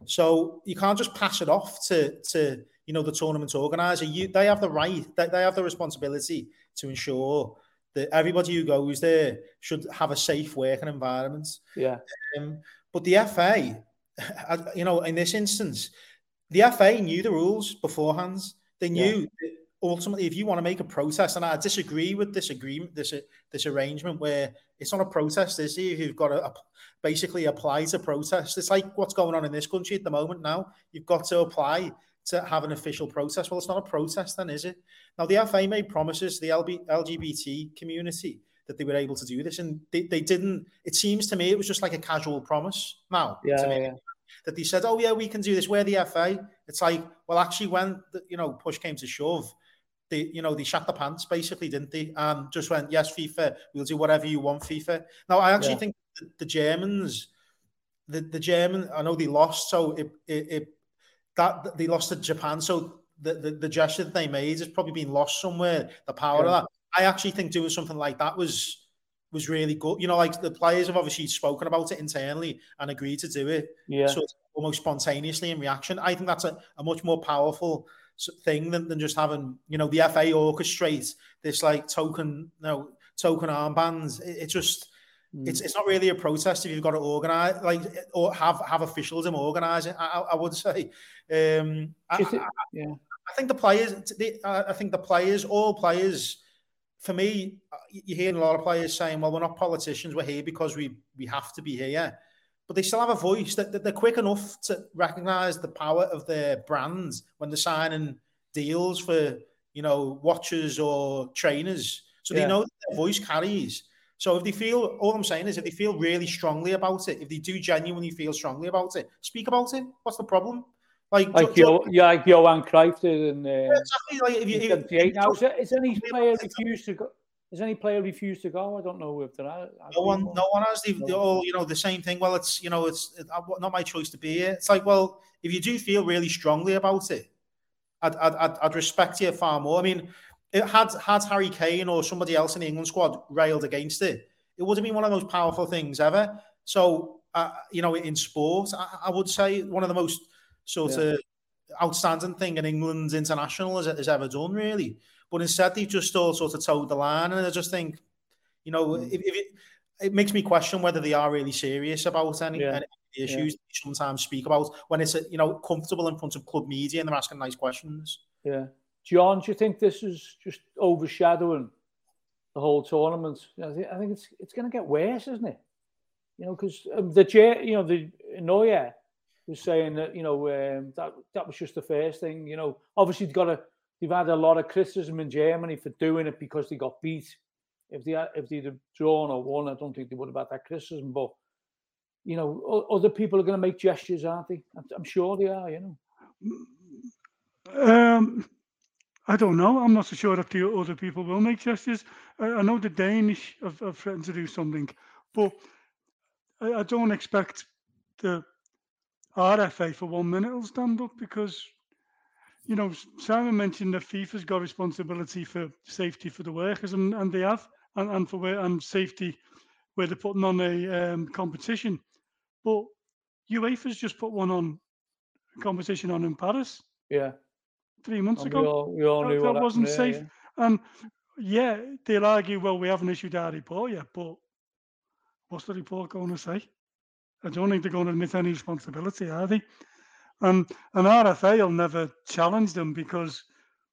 So you can't just pass it off to to you know the tournament organizer. You they have the right, they, they have the responsibility to ensure that everybody who goes there should have a safe working environment. Yeah. Um, but the F A, you know, in this instance, the F A knew the rules beforehand. They knew yeah. that ultimately, if you want to make a protest, and I disagree with this agreement, this this arrangement where it's not a protest, is it? You've got to basically apply to protest. It's like what's going on in this country at the moment now. You've got to apply to have an official protest. Well, it's not a protest then, is it? Now, the F A made promises to the L G B T community that they were able to do this, and they, they didn't. It seems to me it was just like a casual promise now. Yeah, to me, yeah. That they said, "Oh yeah, we can do this. We're the F A." It's like, well, actually, when the, you know push came to shove, they you know they shat the pants basically, didn't they? And just went, "Yes, FIFA, we'll do whatever you want, FIFA." Now, I actually yeah. think the, the Germans, the the German, I know they lost, so it it, it that they lost to Japan, so. The, the, the gesture that they made has probably been lost somewhere, the power yeah. of that. I actually think doing something like that was was really good. You know, like the players have obviously spoken about it internally and agreed to do it yeah. sort of almost spontaneously in reaction. I think that's a, a much more powerful thing than, than just having, you know, the F A orchestrate this like token, you know, token armbands. It, it just... Mm. It's it's not really a protest if you've got to organise, like, or have have officialdom organise it. I, I would say. Um, I, it, I, yeah. I think the players. They, I think the players, all players. For me, you hear a lot of players saying, "Well, we're not politicians. We're here because we we have to be here." But they still have a voice. That, that they're quick enough to recognise the power of their brands when they're signing deals for, you know, watches or trainers. So yeah. they know that their voice carries. So if they feel, all I'm saying is if they feel really strongly about it, if they do genuinely feel strongly about it, speak about it. What's the problem? Like, like, jo- yeah, like Johan Cruyff did in uh, yeah, exactly. Like if you, seventy-eight. Now, is, is any player refused to go? Is any player refused to go? I don't know if there are. No one, no one has. They, they all, you know, the same thing. Well, it's, you know, it's not my choice to be here. It's like, well, if you do feel really strongly about it, I'd, I'd, I'd respect you far more. I mean, it had had Harry Kane or somebody else in the England squad railed against it, it would have been one of the most powerful things ever. So, uh, you know, in sport, I, I would say one of the most sort yeah. of outstanding thing in England's international has, has ever done, really. But instead, they've just all sort of towed the line, and I just think, you know, mm. if, if it, it makes me question whether they are really serious about any, yeah. any issues yeah. they sometimes speak about when it's, you know, comfortable in front of club media and they're asking nice questions. Yeah. John, do you think this is just overshadowing the whole tournament? I think, I think it's it's going to get worse, isn't it? You know, because um, the you know the Neuer was saying that, you know, um, that that was just the first thing. You know, obviously they've got a they've had a lot of criticism in Germany for doing it because they got beat. If they if they'd have drawn or won, I don't think they would have had that criticism. But you know, other people are going to make gestures, aren't they? I'm sure they are. You know. Um. I don't know. I'm not so sure if the other people will make gestures. I, I know the Danish have, have threatened to do something, but I, I don't expect the R F A for one minute will stand up because, you know, Simon mentioned that FIFA's got responsibility for safety for the workers, and, and they have, and, and for where, and safety where they're putting on a um, competition. But UEFA's just put one on, competition on in Paris. Yeah. Three months and ago, we all, we all that, knew that what wasn't there, safe. Yeah. And yeah, they'll argue, well, we haven't issued our report yet, but what's the report going to say? I don't think they're going to admit any responsibility, are they? And and R F A will never challenge them because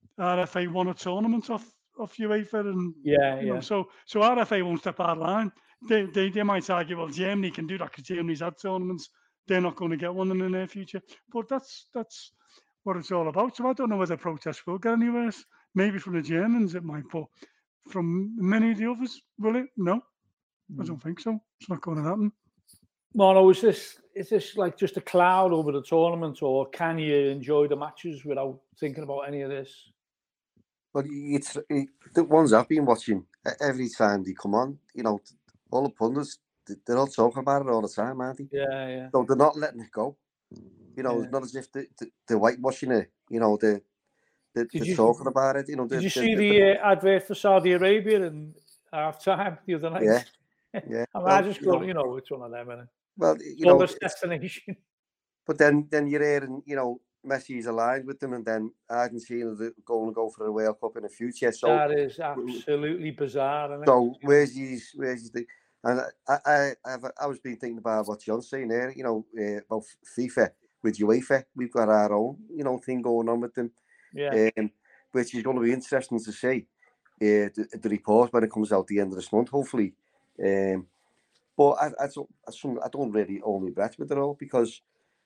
R F A won a tournament off off UEFA, and yeah, you yeah. know, so so R F A won't step out of line. They they they might argue, well, Germany can do that because Germany's had tournaments. They're not going to get one in the near future. But that's that's. what it's all about. So I don't know whether protests will get anywhere. Maybe from the Germans it might, but from many of the others, will it? No, mm. I don't think so. It's not going to happen. Mono, is this is this like just a cloud over the tournament, or can you enjoy the matches without thinking about any of this? Well, it's it, the ones I've been watching every time they come on. You know, all the pundits, they're all talking about it all the time, aren't they? Yeah, yeah. So they're not letting it go. You know, yeah. it's not as if they, they, they're whitewashing it. You know, they, they, they're you, talking about it. You know, did you they, see they, the uh, advert for Saudi Arabia in half time the other night? Yeah, yeah. I, mean, well, I just go, you know, you know, it's one of them, isn't it? Well, you know, destination. But then, then you're hearing, you know, Messi's aligned with them, and then Argentina are going to go for the World Cup in the future. So that is absolutely bizarre. Isn't so it? where's his, where's his, and I, I, I've, I was been thinking about what John's saying there. You know, uh, about FIFA with UEFA, we've got our own, you know, thing going on with them. Yeah. Um, which is going to be interesting to see. Uh, the, the report when it comes out at the end of this month, hopefully. Um, but I, I don't, I don't really hold my breath with it all because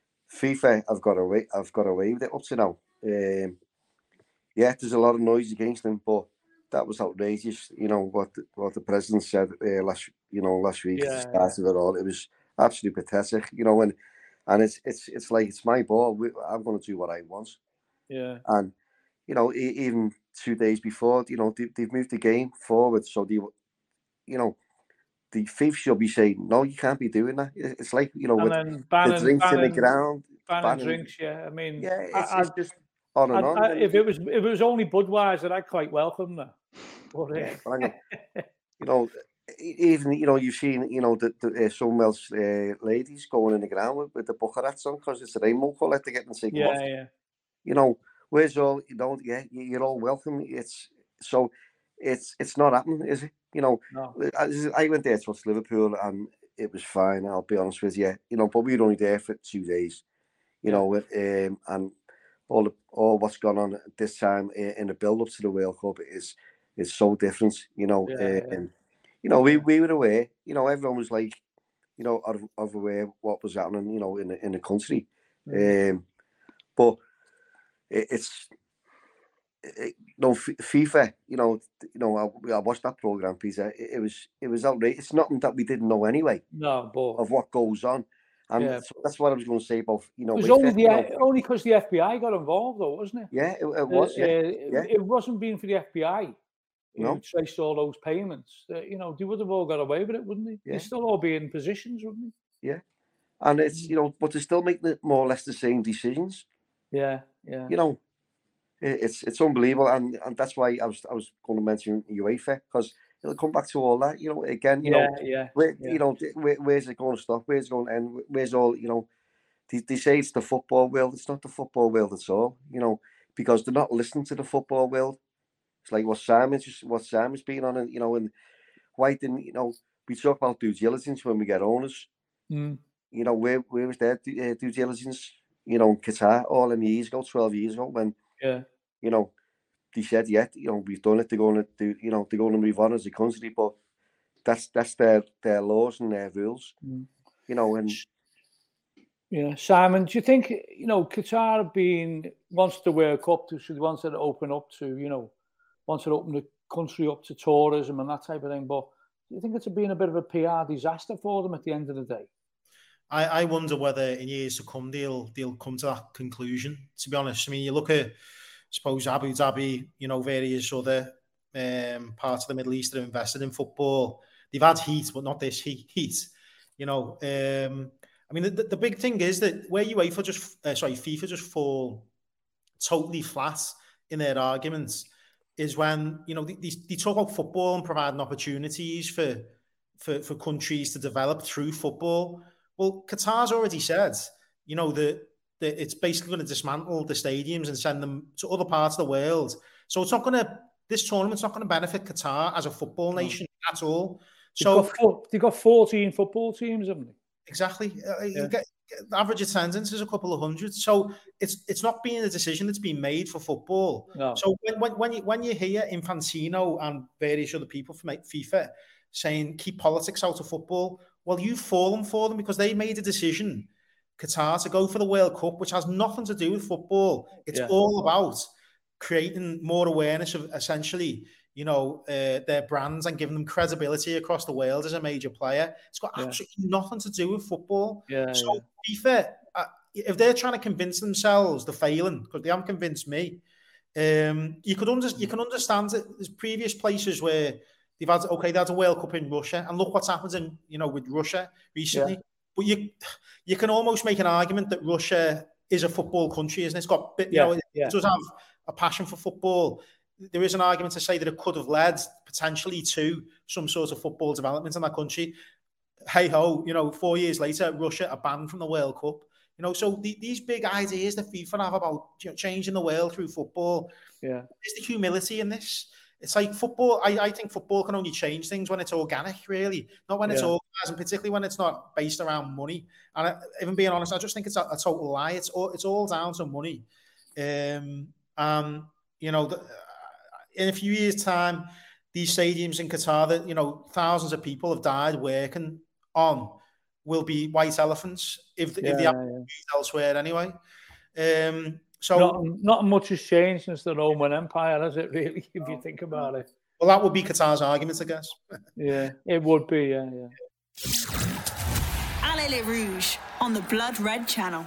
FIFA have got away, I've got away with it up to now. Um, yeah, there's a lot of noise against them, but that was outrageous. You know what the, what the president said uh, last you know last week Yeah, at the start of it all. It was absolutely pathetic. You know, and and it's it's it's like it's my ball. We, I'm going to do what I want. Yeah, and you know e- even two days before, you know they, they've moved the game forward. So the you know the FIFA should be saying no, you can't be doing that. It- It's like you know and with then the banning, drinks in the banning, ground, banning banning. drinks. Yeah, I mean, Yeah, it's I, it's just on I, and on. I, and if it was if it was only Budweiser, I'd quite welcome that. But, uh, yeah, but hang on. You know, e- even you know you've seen you know the, the uh, some Welsh uh, ladies going in the ground with, with the bucket hats on because it's a rainbow colour to get them taken yeah, off. yeah, You know, where's all you know? Yeah, you- you're all welcome. It's so it's it's not happening, is it? You know, no, I, I went there to Liverpool and it was fine. I'll be honest with you. You know, but we were only there for two days. You Yeah. know, um, and all the, all what's gone on at this time in, in the build up to the World Cup is is so different. You know, Yeah, um, yeah. you know, we, Yeah. we were aware. You know, everyone was like, you know, of, of aware what was happening. You know, in the in the country, Mm. um, but it, it's. It, no, F- FIFA. You know, you know. I, I watched that program, Peter. It, it was, it was outrageous. It's nothing that we didn't know anyway No, but of what goes on, and Yeah. so that's what I was going to say about you know. it was UEFA, only the you know, only because the F B I got involved, though, wasn't it? yeah, it, it Uh, was. Yeah, uh, yeah. It wasn't being for the F B I who No. traced all those payments. Uh, you know, they would have all got away with it, wouldn't they? Yeah. They'd still all be in positions, wouldn't Yeah, and it's you know, but they still make the, more or less the same decisions. they? Yeah, yeah. You know, it, it's it's unbelievable, and and that's why I was I was going to mention UEFA because it'll come back to all that. You know, again, you yeah, know, yeah, where yeah. you know where, where's it going to stop? Where's it going to end? Where's all you know? They, they say it's the football world. It's not the football world at all. You know, because they're not listening to the football world. It's like what Simon's just what Simon's been on, and you know, and why didn't you know? We talk about due diligence when we get owners. Mm. You know, where where was their due, uh, due diligence? You know, in Qatar all them years ago, twelve years ago, when Yeah. you know they said, yeah, you know, we've done it. They're going to do, you know, they're going to move on as a country, but that's that's their their laws and their rules. Mm. You know, and Yeah, Simon, do you think, you know, Qatar being wants the World Cup to, so they wants it to open up to, you know, wants to open the country up to tourism and that type of thing, but do you think it's been a bit of a P R disaster for them at the end of the day? I, I wonder whether in years to come they'll they'll come to that conclusion. To be honest, I mean, you look at, I suppose, Abu Dhabi, you know, various other um, parts of the Middle East that are invested in football. They've had heat, but not this heat. heat. You know, um, I mean, the, the big thing is that where UEFA just, uh, sorry, FIFA just fall totally flat in their arguments is when, you know, they, they talk about football and providing opportunities for, for, for countries to develop through football. Well, Qatar's already said, you know, that, that it's basically going to dismantle the stadiums and send them to other parts of the world. So it's not going to, this tournament's not going to benefit Qatar as a football nation no. at all. They've So got four, they've got fourteen football teams, haven't they? Exactly. Uh, Yeah. you get, the average attendance is a couple of hundred. So it's it's not being a decision that's been made for football. No. So when, when, when, you, when you hear Infantino and various other people from FIFA saying keep politics out of football, well, you've fallen for them because they made a decision, Qatar, to go for the World Cup, which has nothing to do with football. It's Yeah. all about creating more awareness of essentially, you know, uh, their brands and giving them credibility across the world as a major player. It's got Yeah. absolutely nothing to do with football. Yeah, so yeah. FIFA, uh, if they're trying to convince themselves, they're failing because they haven't convinced me. Um, you could under, you can understand that there's previous places where they've had okay, they had a World Cup in Russia, and look what's happened in you know with Russia recently. Yeah. But you you can almost make an argument that Russia is a football country, isn't it? It's got you Yeah, know it, yeah. it does have a passion for football. There is an argument to say that it could have led potentially to some sort of football development in that country. Hey ho, you know, four years later, Russia are banned from the World Cup. You know, so the, these big ideas that FIFA have about you know, changing the world through football, Yeah. there's the humility in this. It's like football. I, I think football can only change things when it's organic, really, not when it's Yeah. organised, and particularly when it's not based around money. And I, even being honest, I just think it's a, a total lie. It's all it's all down to money. Um, um, you know, the, in a few years' time, these stadiums in Qatar that you know thousands of people have died working on will be white elephants if, Yeah, if they have yeah. used elsewhere anyway. Um, so Not, not much has changed since the Roman Empire, has it, really, if you think about it? Well, that would be Qatar's argument, I guess. Yeah, it would be, yeah, yeah. Allez les Rouges on the Blood Red Channel.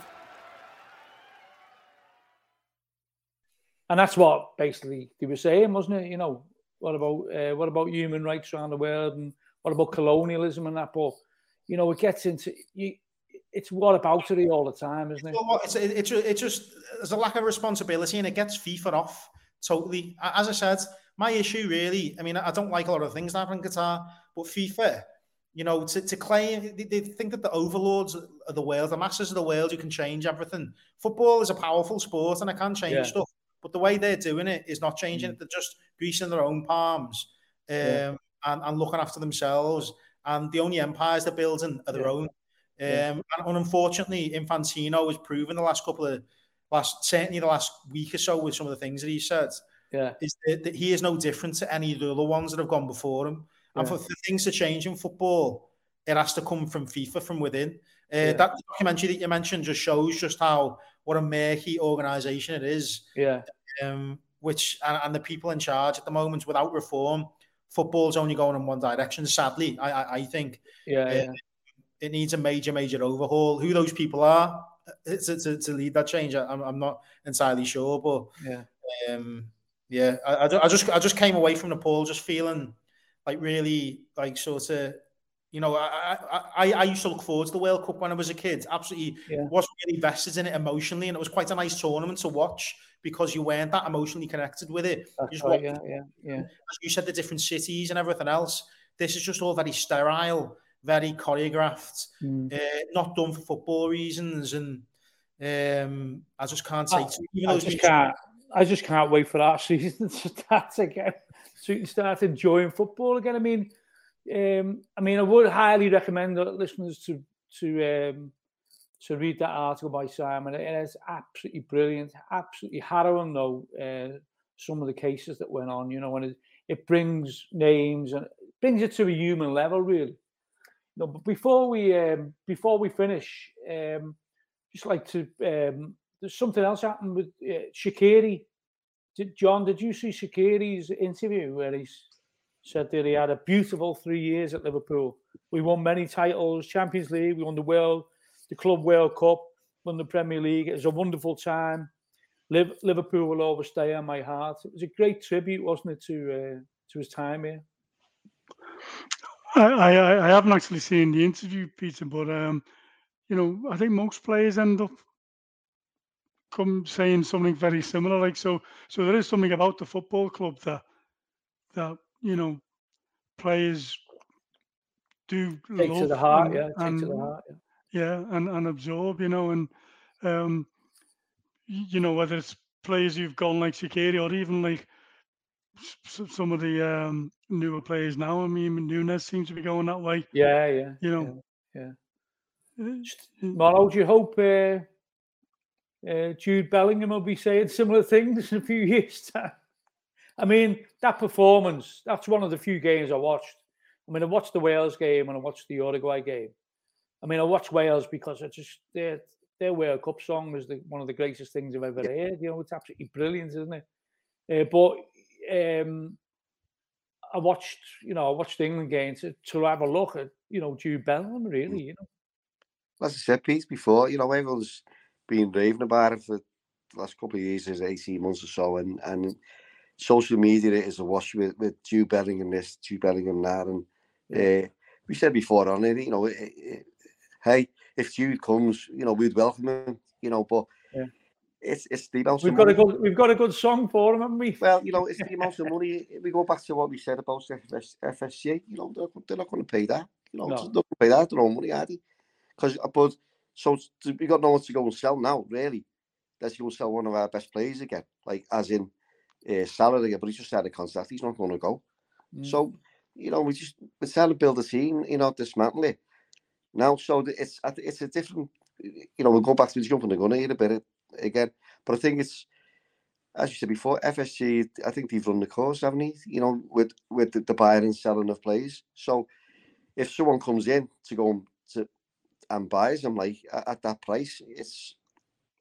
And that's what basically they were saying, wasn't it? You know, what about uh, what about human rights around the world, and what about colonialism and that? But you know, it gets into you. It's what about it all the time, isn't it? You know what? It's it's it's just there's a lack of responsibility, and it gets FIFA off totally. As I said, my issue really. I mean, I don't like a lot of things that happen in Qatar, but FIFA. You know, to, to claim, they, they think that the overlords of the world, the masters of the world, who can change everything. Football is a powerful sport, and it can change Yeah. stuff. But the way they're doing it is not changing it. They're just greasing their own palms um, Yeah. and, and looking after themselves. And the only empires they're building are their Yeah. own. Um, Yeah. And unfortunately, Infantino has proven the last couple of, last certainly the last week or so with some of the things that he said, Yeah. is that, that he is no different to any of the other ones that have gone before him. And Yeah. for, for things to change in football, it has to come from FIFA, from within. Uh, Yeah. That documentary that you mentioned just shows just how, what a murky organisation it is. Yeah. Um, which and, and the people in charge at the moment, without reform, football's only going in one direction. Sadly, I I, I think Yeah. uh, yeah. it needs a major, major overhaul. Who those people are to, to, to lead that change, I'm, I'm not entirely sure. But Yeah. um, yeah, I, I, I just I just came away from Nepal just feeling like really like sort of. You know, I, I I used to look forward to the World Cup when I was a kid. Absolutely, Yeah. wasn't really vested in it emotionally, and it was quite a nice tournament to watch because you weren't that emotionally connected with it. You That's just right. watched, Yeah. Yeah. Yeah. as you said, the different cities and everything else. This is just all very sterile, very choreographed, Mm. uh, not done for football reasons, and um, I just can't I, take. to it. Even I though just it's been- can't. I just can't wait for that season to start again, so you can start enjoying football again. I mean, um, I mean, I would highly recommend the listeners to to um, to read that article by Simon. It is absolutely brilliant, absolutely harrowing though. Uh, some of the cases that went on, you know, and it, it brings names and it brings it to a human level, really. No, but before we um, before we finish, um, just like to um, there's something else happened with uh, Shaqiri. Did, John, did you see Shaqiri's interview where he said that he had a beautiful three years at Liverpool? We won many titles, Champions League, we won the World, the Club World Cup, won the Premier League. It was a wonderful time. Liv- Liverpool will always stay on my heart. It was a great tribute, wasn't it, to uh, to his time here? I, I I haven't actually seen the interview, Peter, but um, you know, I think most players end up come saying something very similar. Like so, so there is something about the football club that that you know players do Take love to the heart, and, yeah. Take and to the heart. Yeah. yeah, and, and absorb, you know, and um, y- you know whether it's players who've gone like Shaqiri or even like s- s- some of the um, newer players now. I mean, Nunes seems to be going that way. Yeah, yeah, You know, yeah. Uh, Mono, do you hope uh, uh, Jude Bellingham will be saying similar things in a few years' time? I mean, that performance, that's one of the few games I watched. I mean, I watched the Wales game and I watched the Uruguay game. I mean, I watched Wales because I just, their, their World Cup song was the, one of the greatest things I've ever heard. You know, it's absolutely brilliant, isn't it? Uh, but um, I watched, you know, I watched the England game to, to have a look at, you know, Jude Bellingham, really, you know. As I said, Pete, before, you know, everyone's been raving about it for the last couple of years, is eighteen months or so, and, and social media is awash with, with Jude Bellingham this, Jude Bellingham that, and uh, we said before on it, you know, it, it, hey, if Jude comes, you know, we'd welcome him, you know, but yeah. it's it's the amount we've of got money. a good we've got a good song for him, haven't we? Well, you know, it's the amount of money. We go back to what we said about F S G. You know, they're, they're not going to pay that. You know, No. they're not going to pay that. Their own money, are they? Because, but so we got no one to go and sell now. Really, let's go and sell one of our best players again. Like as in uh, Salah again, but he's just had a contract. He's not going to go. Mm. So you know, we just we're trying to build a team. You know, dismantle it now. So it's it's a different. You know, we'll go back to the jumping the gun here a bit again. But I think it's, as you said before, F S G, I think they've run the course, haven't they? You know, with with the, the buying and selling of players. So if someone comes in to go and, to, and buys them like at, at that price, it's,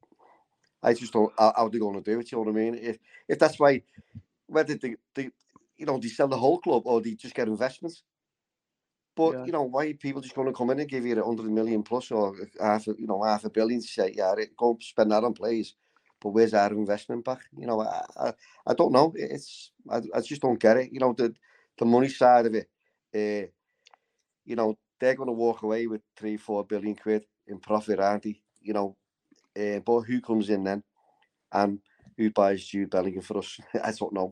I just don't, how, how they're going to do it, you know what I mean? If if that's why, whether they, they you know, they sell the whole club or they just get investments. But, Yeah. you know, why are people just going to come in and give you a hundred million plus or half, a, you know, half a billion to say, yeah, go spend that on players, but where's our investment back? You know, I, I, I don't know. It's, I, I just don't get it. You know, the, the money side of it, uh, you know, they're going to walk away with three, four billion quid in profit, aren't they? You know, uh, but who comes in then? And who buys Jude Bellingham for us? I don't know.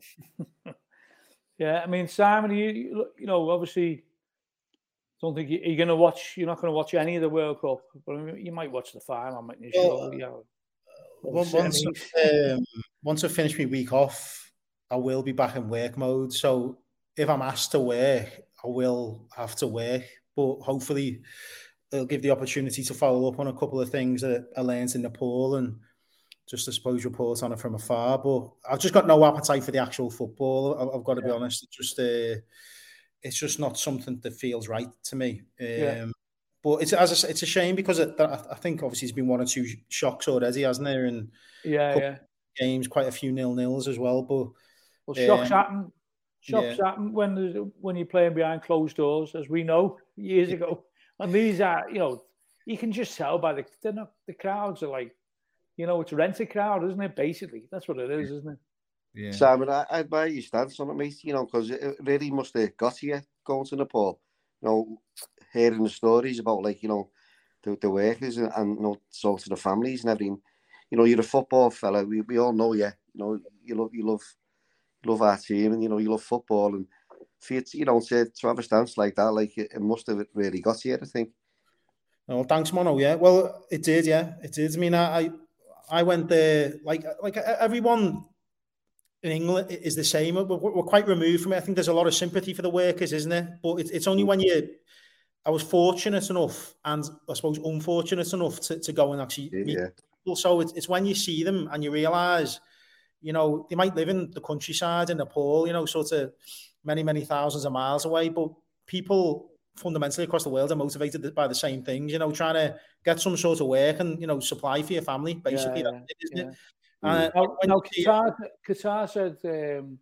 Yeah, I mean, Simon, you, you know, obviously, don't think you're going to watch. You're not going to watch any of the World Cup, but I mean, you might watch the final. Might you? Well, Yeah. Well, once um, once I finish my week off, I will be back in work mode. So if I'm asked to work, I will have to work. But hopefully, it'll give the opportunity to follow up on a couple of things that I learned in Nepal and just, I suppose, report on it from afar. But I've just got no appetite for the actual football. I've got to be yeah. honest. It's just uh, it's just not something that feels right to me. Um, yeah. But it's as I say, it's a shame because it, I think obviously there's been one or two shocks already, hasn't there? And yeah, yeah. games, quite a few nil nils as well. But well, shocks um, happen. Shocks yeah. happen when when you're playing behind closed doors, as we know years yeah. ago. And these are, you know, you can just tell by the they're not, the crowds are like, you know, it's a rented crowd, isn't it? Basically, that's what it is, isn't it? Yeah. Simon, I, I admire your stance on it, mate. You know, because it really must have got to you going to Nepal. You know, hearing the stories about, like, you know, the, the workers and, and, you know, talking to the families and everything. You know, you're a football fella. We we all know you. You know, you love you love you love our team, and you know you love football. And for you, to, you know, to, to have a stance like that, like it, it must have really got to you, I think. Oh, thanks, Mono. Yeah, well, it did. Yeah, it did. I mean, I I went there like like everyone in England is the same. We're, we're quite removed from it. I think there's a lot of sympathy for the workers, isn't there? But it, it's only when you, I was fortunate enough and I suppose unfortunate enough to, to go and actually yeah. meet people. So it's, it's when you see them and you realise, you know, they might live in the countryside in Nepal, you know, sort of many, many thousands of miles away, but people fundamentally across the world are motivated by the same things, you know, trying to get some sort of work and, you know, supply for your family, basically, yeah, that's it, isn't yeah. it? Uh, now, now Qatar, Qatar said um,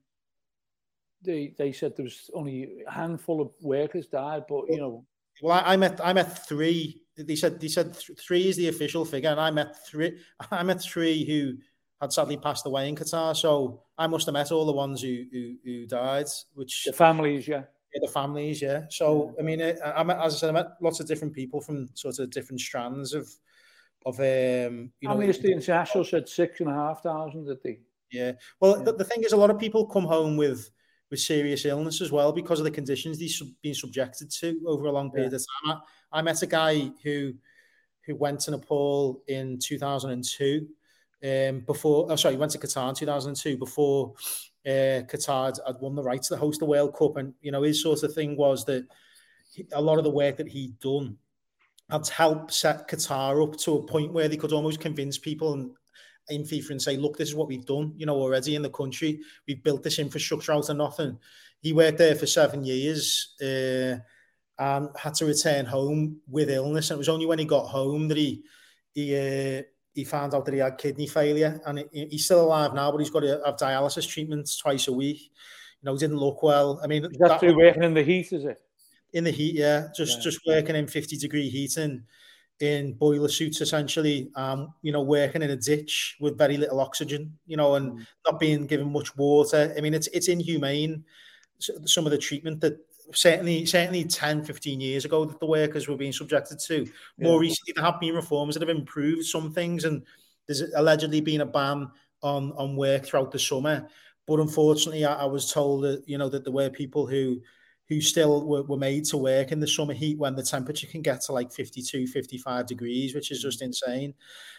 they they said there was only a handful of workers died, but you know. Well, I, I met I met three. They said they said th- three is the official figure, and I met three. I met three who had sadly passed away in Qatar. So I must have met all the ones who who, who died, which the families, yeah. Yeah, the families, yeah. So yeah. I mean, it, I met, as I said, I met lots of different people from sort of different strands of. Of um, you know, Amnesty International said six and a half thousand, did they? Yeah. Well, yeah. The, the thing is, a lot of people come home with with serious illness as well because of the conditions they've been subjected to over a long period yeah. of time. I, I met a guy who who went to Nepal in two thousand two. Um, before, oh, sorry, he went to Qatar in two thousand two before uh, Qatar had, had won the right to host the World Cup, and you know, his sort of thing was that he, a lot of the work that he'd done had helped set Qatar up to a point where they could almost convince people and in FIFA and say, look, this is what we've done, you know, already in the country. We've built this infrastructure out of nothing. He worked there for seven years uh, and had to return home with illness. And it was only when he got home that he he uh, he found out that he had kidney failure. And he, he's still alive now, but he's got to have dialysis treatments twice a week. You know, he didn't look well. I mean, is that, that through working in the heat, is it? In the heat, yeah, just yeah. just working in fifty degree heating, in boiler suits essentially. Um, you know, working in a ditch with very little oxygen. You know, and mm. not being given much water. I mean, it's it's inhumane. Some of the treatment that certainly certainly ten, fifteen years ago that the workers were being subjected to. More yeah. recently, there have been reforms that have improved some things, and there's allegedly been a ban on on work throughout the summer. But unfortunately, I, I was told that you know that there were people who. who still were, were made to work in the summer heat when the temperature can get to like fifty-two, fifty-five degrees, which is just insane.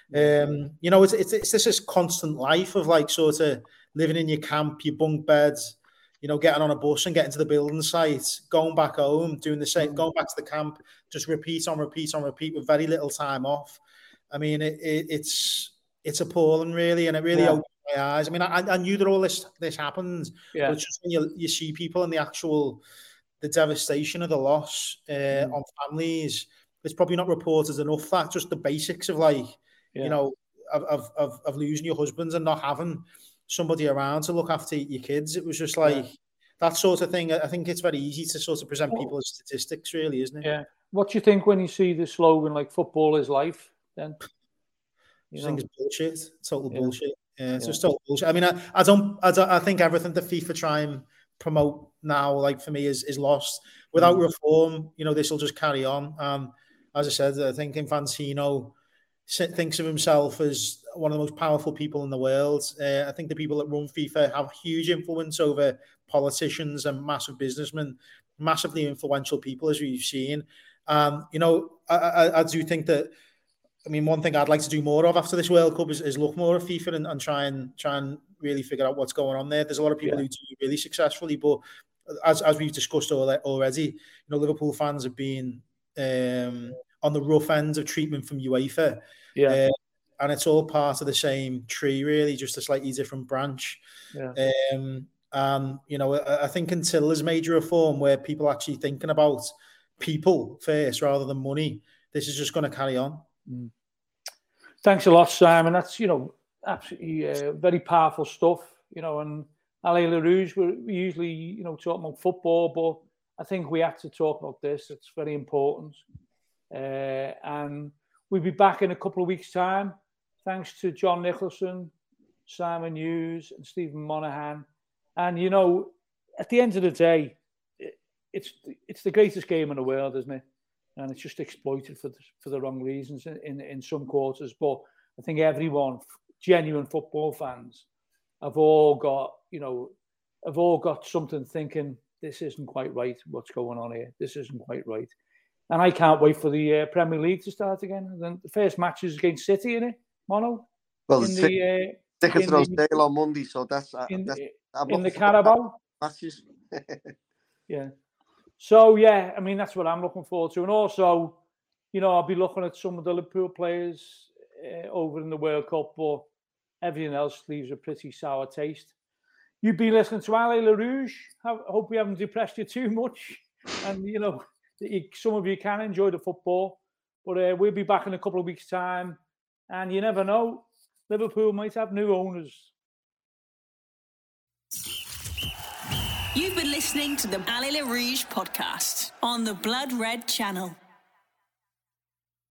Um, you know, it's, it's, it's this constant life of like sort of living in your camp, your bunk beds, you know, getting on a bus and getting to the building site, going back home, doing the same, going back to the camp, just repeat on repeat on repeat with very little time off. I mean, it, it, it's it's appalling, really, and it really yeah. opened my eyes. I mean, I, I knew that all this this happens, yeah. but it's just when you, you see people in the actual... the devastation of the loss uh, mm. on families, it's probably not reported enough. That just the basics of like, yeah. you know, of, of of losing your husband and not having somebody around to look after your kids. It was just like, yeah. that sort of thing. I think it's very easy to sort of present people as statistics, really, isn't it? Yeah. What do you think when you see the slogan like "football is life"? Then you I think it's bullshit, total yeah. bullshit. Yeah, it's yeah. just total bullshit. I mean, I, I don't, I don't, I think everything that FIFA try and promote now, like for me, is is lost. Without mm. reform, you know, this will just carry on. Um, as I said, I think Infantino thinks of himself as one of the most powerful people in the world. Uh, I think the people that run FIFA have huge influence over politicians and massive businessmen, massively influential people, as we've seen. Um, you know, I, I, I do think that. I mean, one thing I'd like to do more of after this World Cup is, is look more at FIFA and, and try and try and really figure out what's going on there. There's a lot of people yeah. who do it really successfully, but as as we've discussed already, you know, Liverpool fans have been um, on the rough end of treatment from UEFA. Yeah. Uh, and it's all part of the same tree, really, just a slightly different branch. Yeah. Um, and, you know, I, I think until there's major reform where people are actually thinking about people first rather than money, this is just going to carry on. Mm. Thanks a lot, Simon. That's, you know, absolutely uh, very powerful stuff, you know, and Allez Le Rouge, we're usually, you know, talking about football, but I think we have to talk about this. It's very important. Uh, and we'll be back in a couple of weeks' time. Thanks to John Nicholson, Simon Hughes, and Stephen Monaghan. And, you know, at the end of the day, it's it's the greatest game in the world, isn't it? And it's just exploited for the, for the wrong reasons in, in, in some quarters. But I think everyone, genuine football fans, have all got, you know, have all got something thinking, this isn't quite right, what's going on here. This isn't quite right. And I can't wait for the uh, Premier League to start again. And then the first match is against City, innit, Mono? Well, in the, the, uh, tickets are on sale on Monday, so that's... Uh, in, that's in the Carabao? Matches. Yeah. So, yeah, I mean, that's what I'm looking forward to. And also, you know, I'll be looking at some of the Liverpool players uh, over in the World Cup, but everything else leaves a pretty sour taste. You've been listening to Allez Le Rouge. I hope we haven't depressed you too much. And, you know, that you, some of you can enjoy the football. But uh, we'll be back in a couple of weeks' time. And you never know, Liverpool might have new owners. You've been listening to the Allez Le Rouge podcast on the Blood Red channel.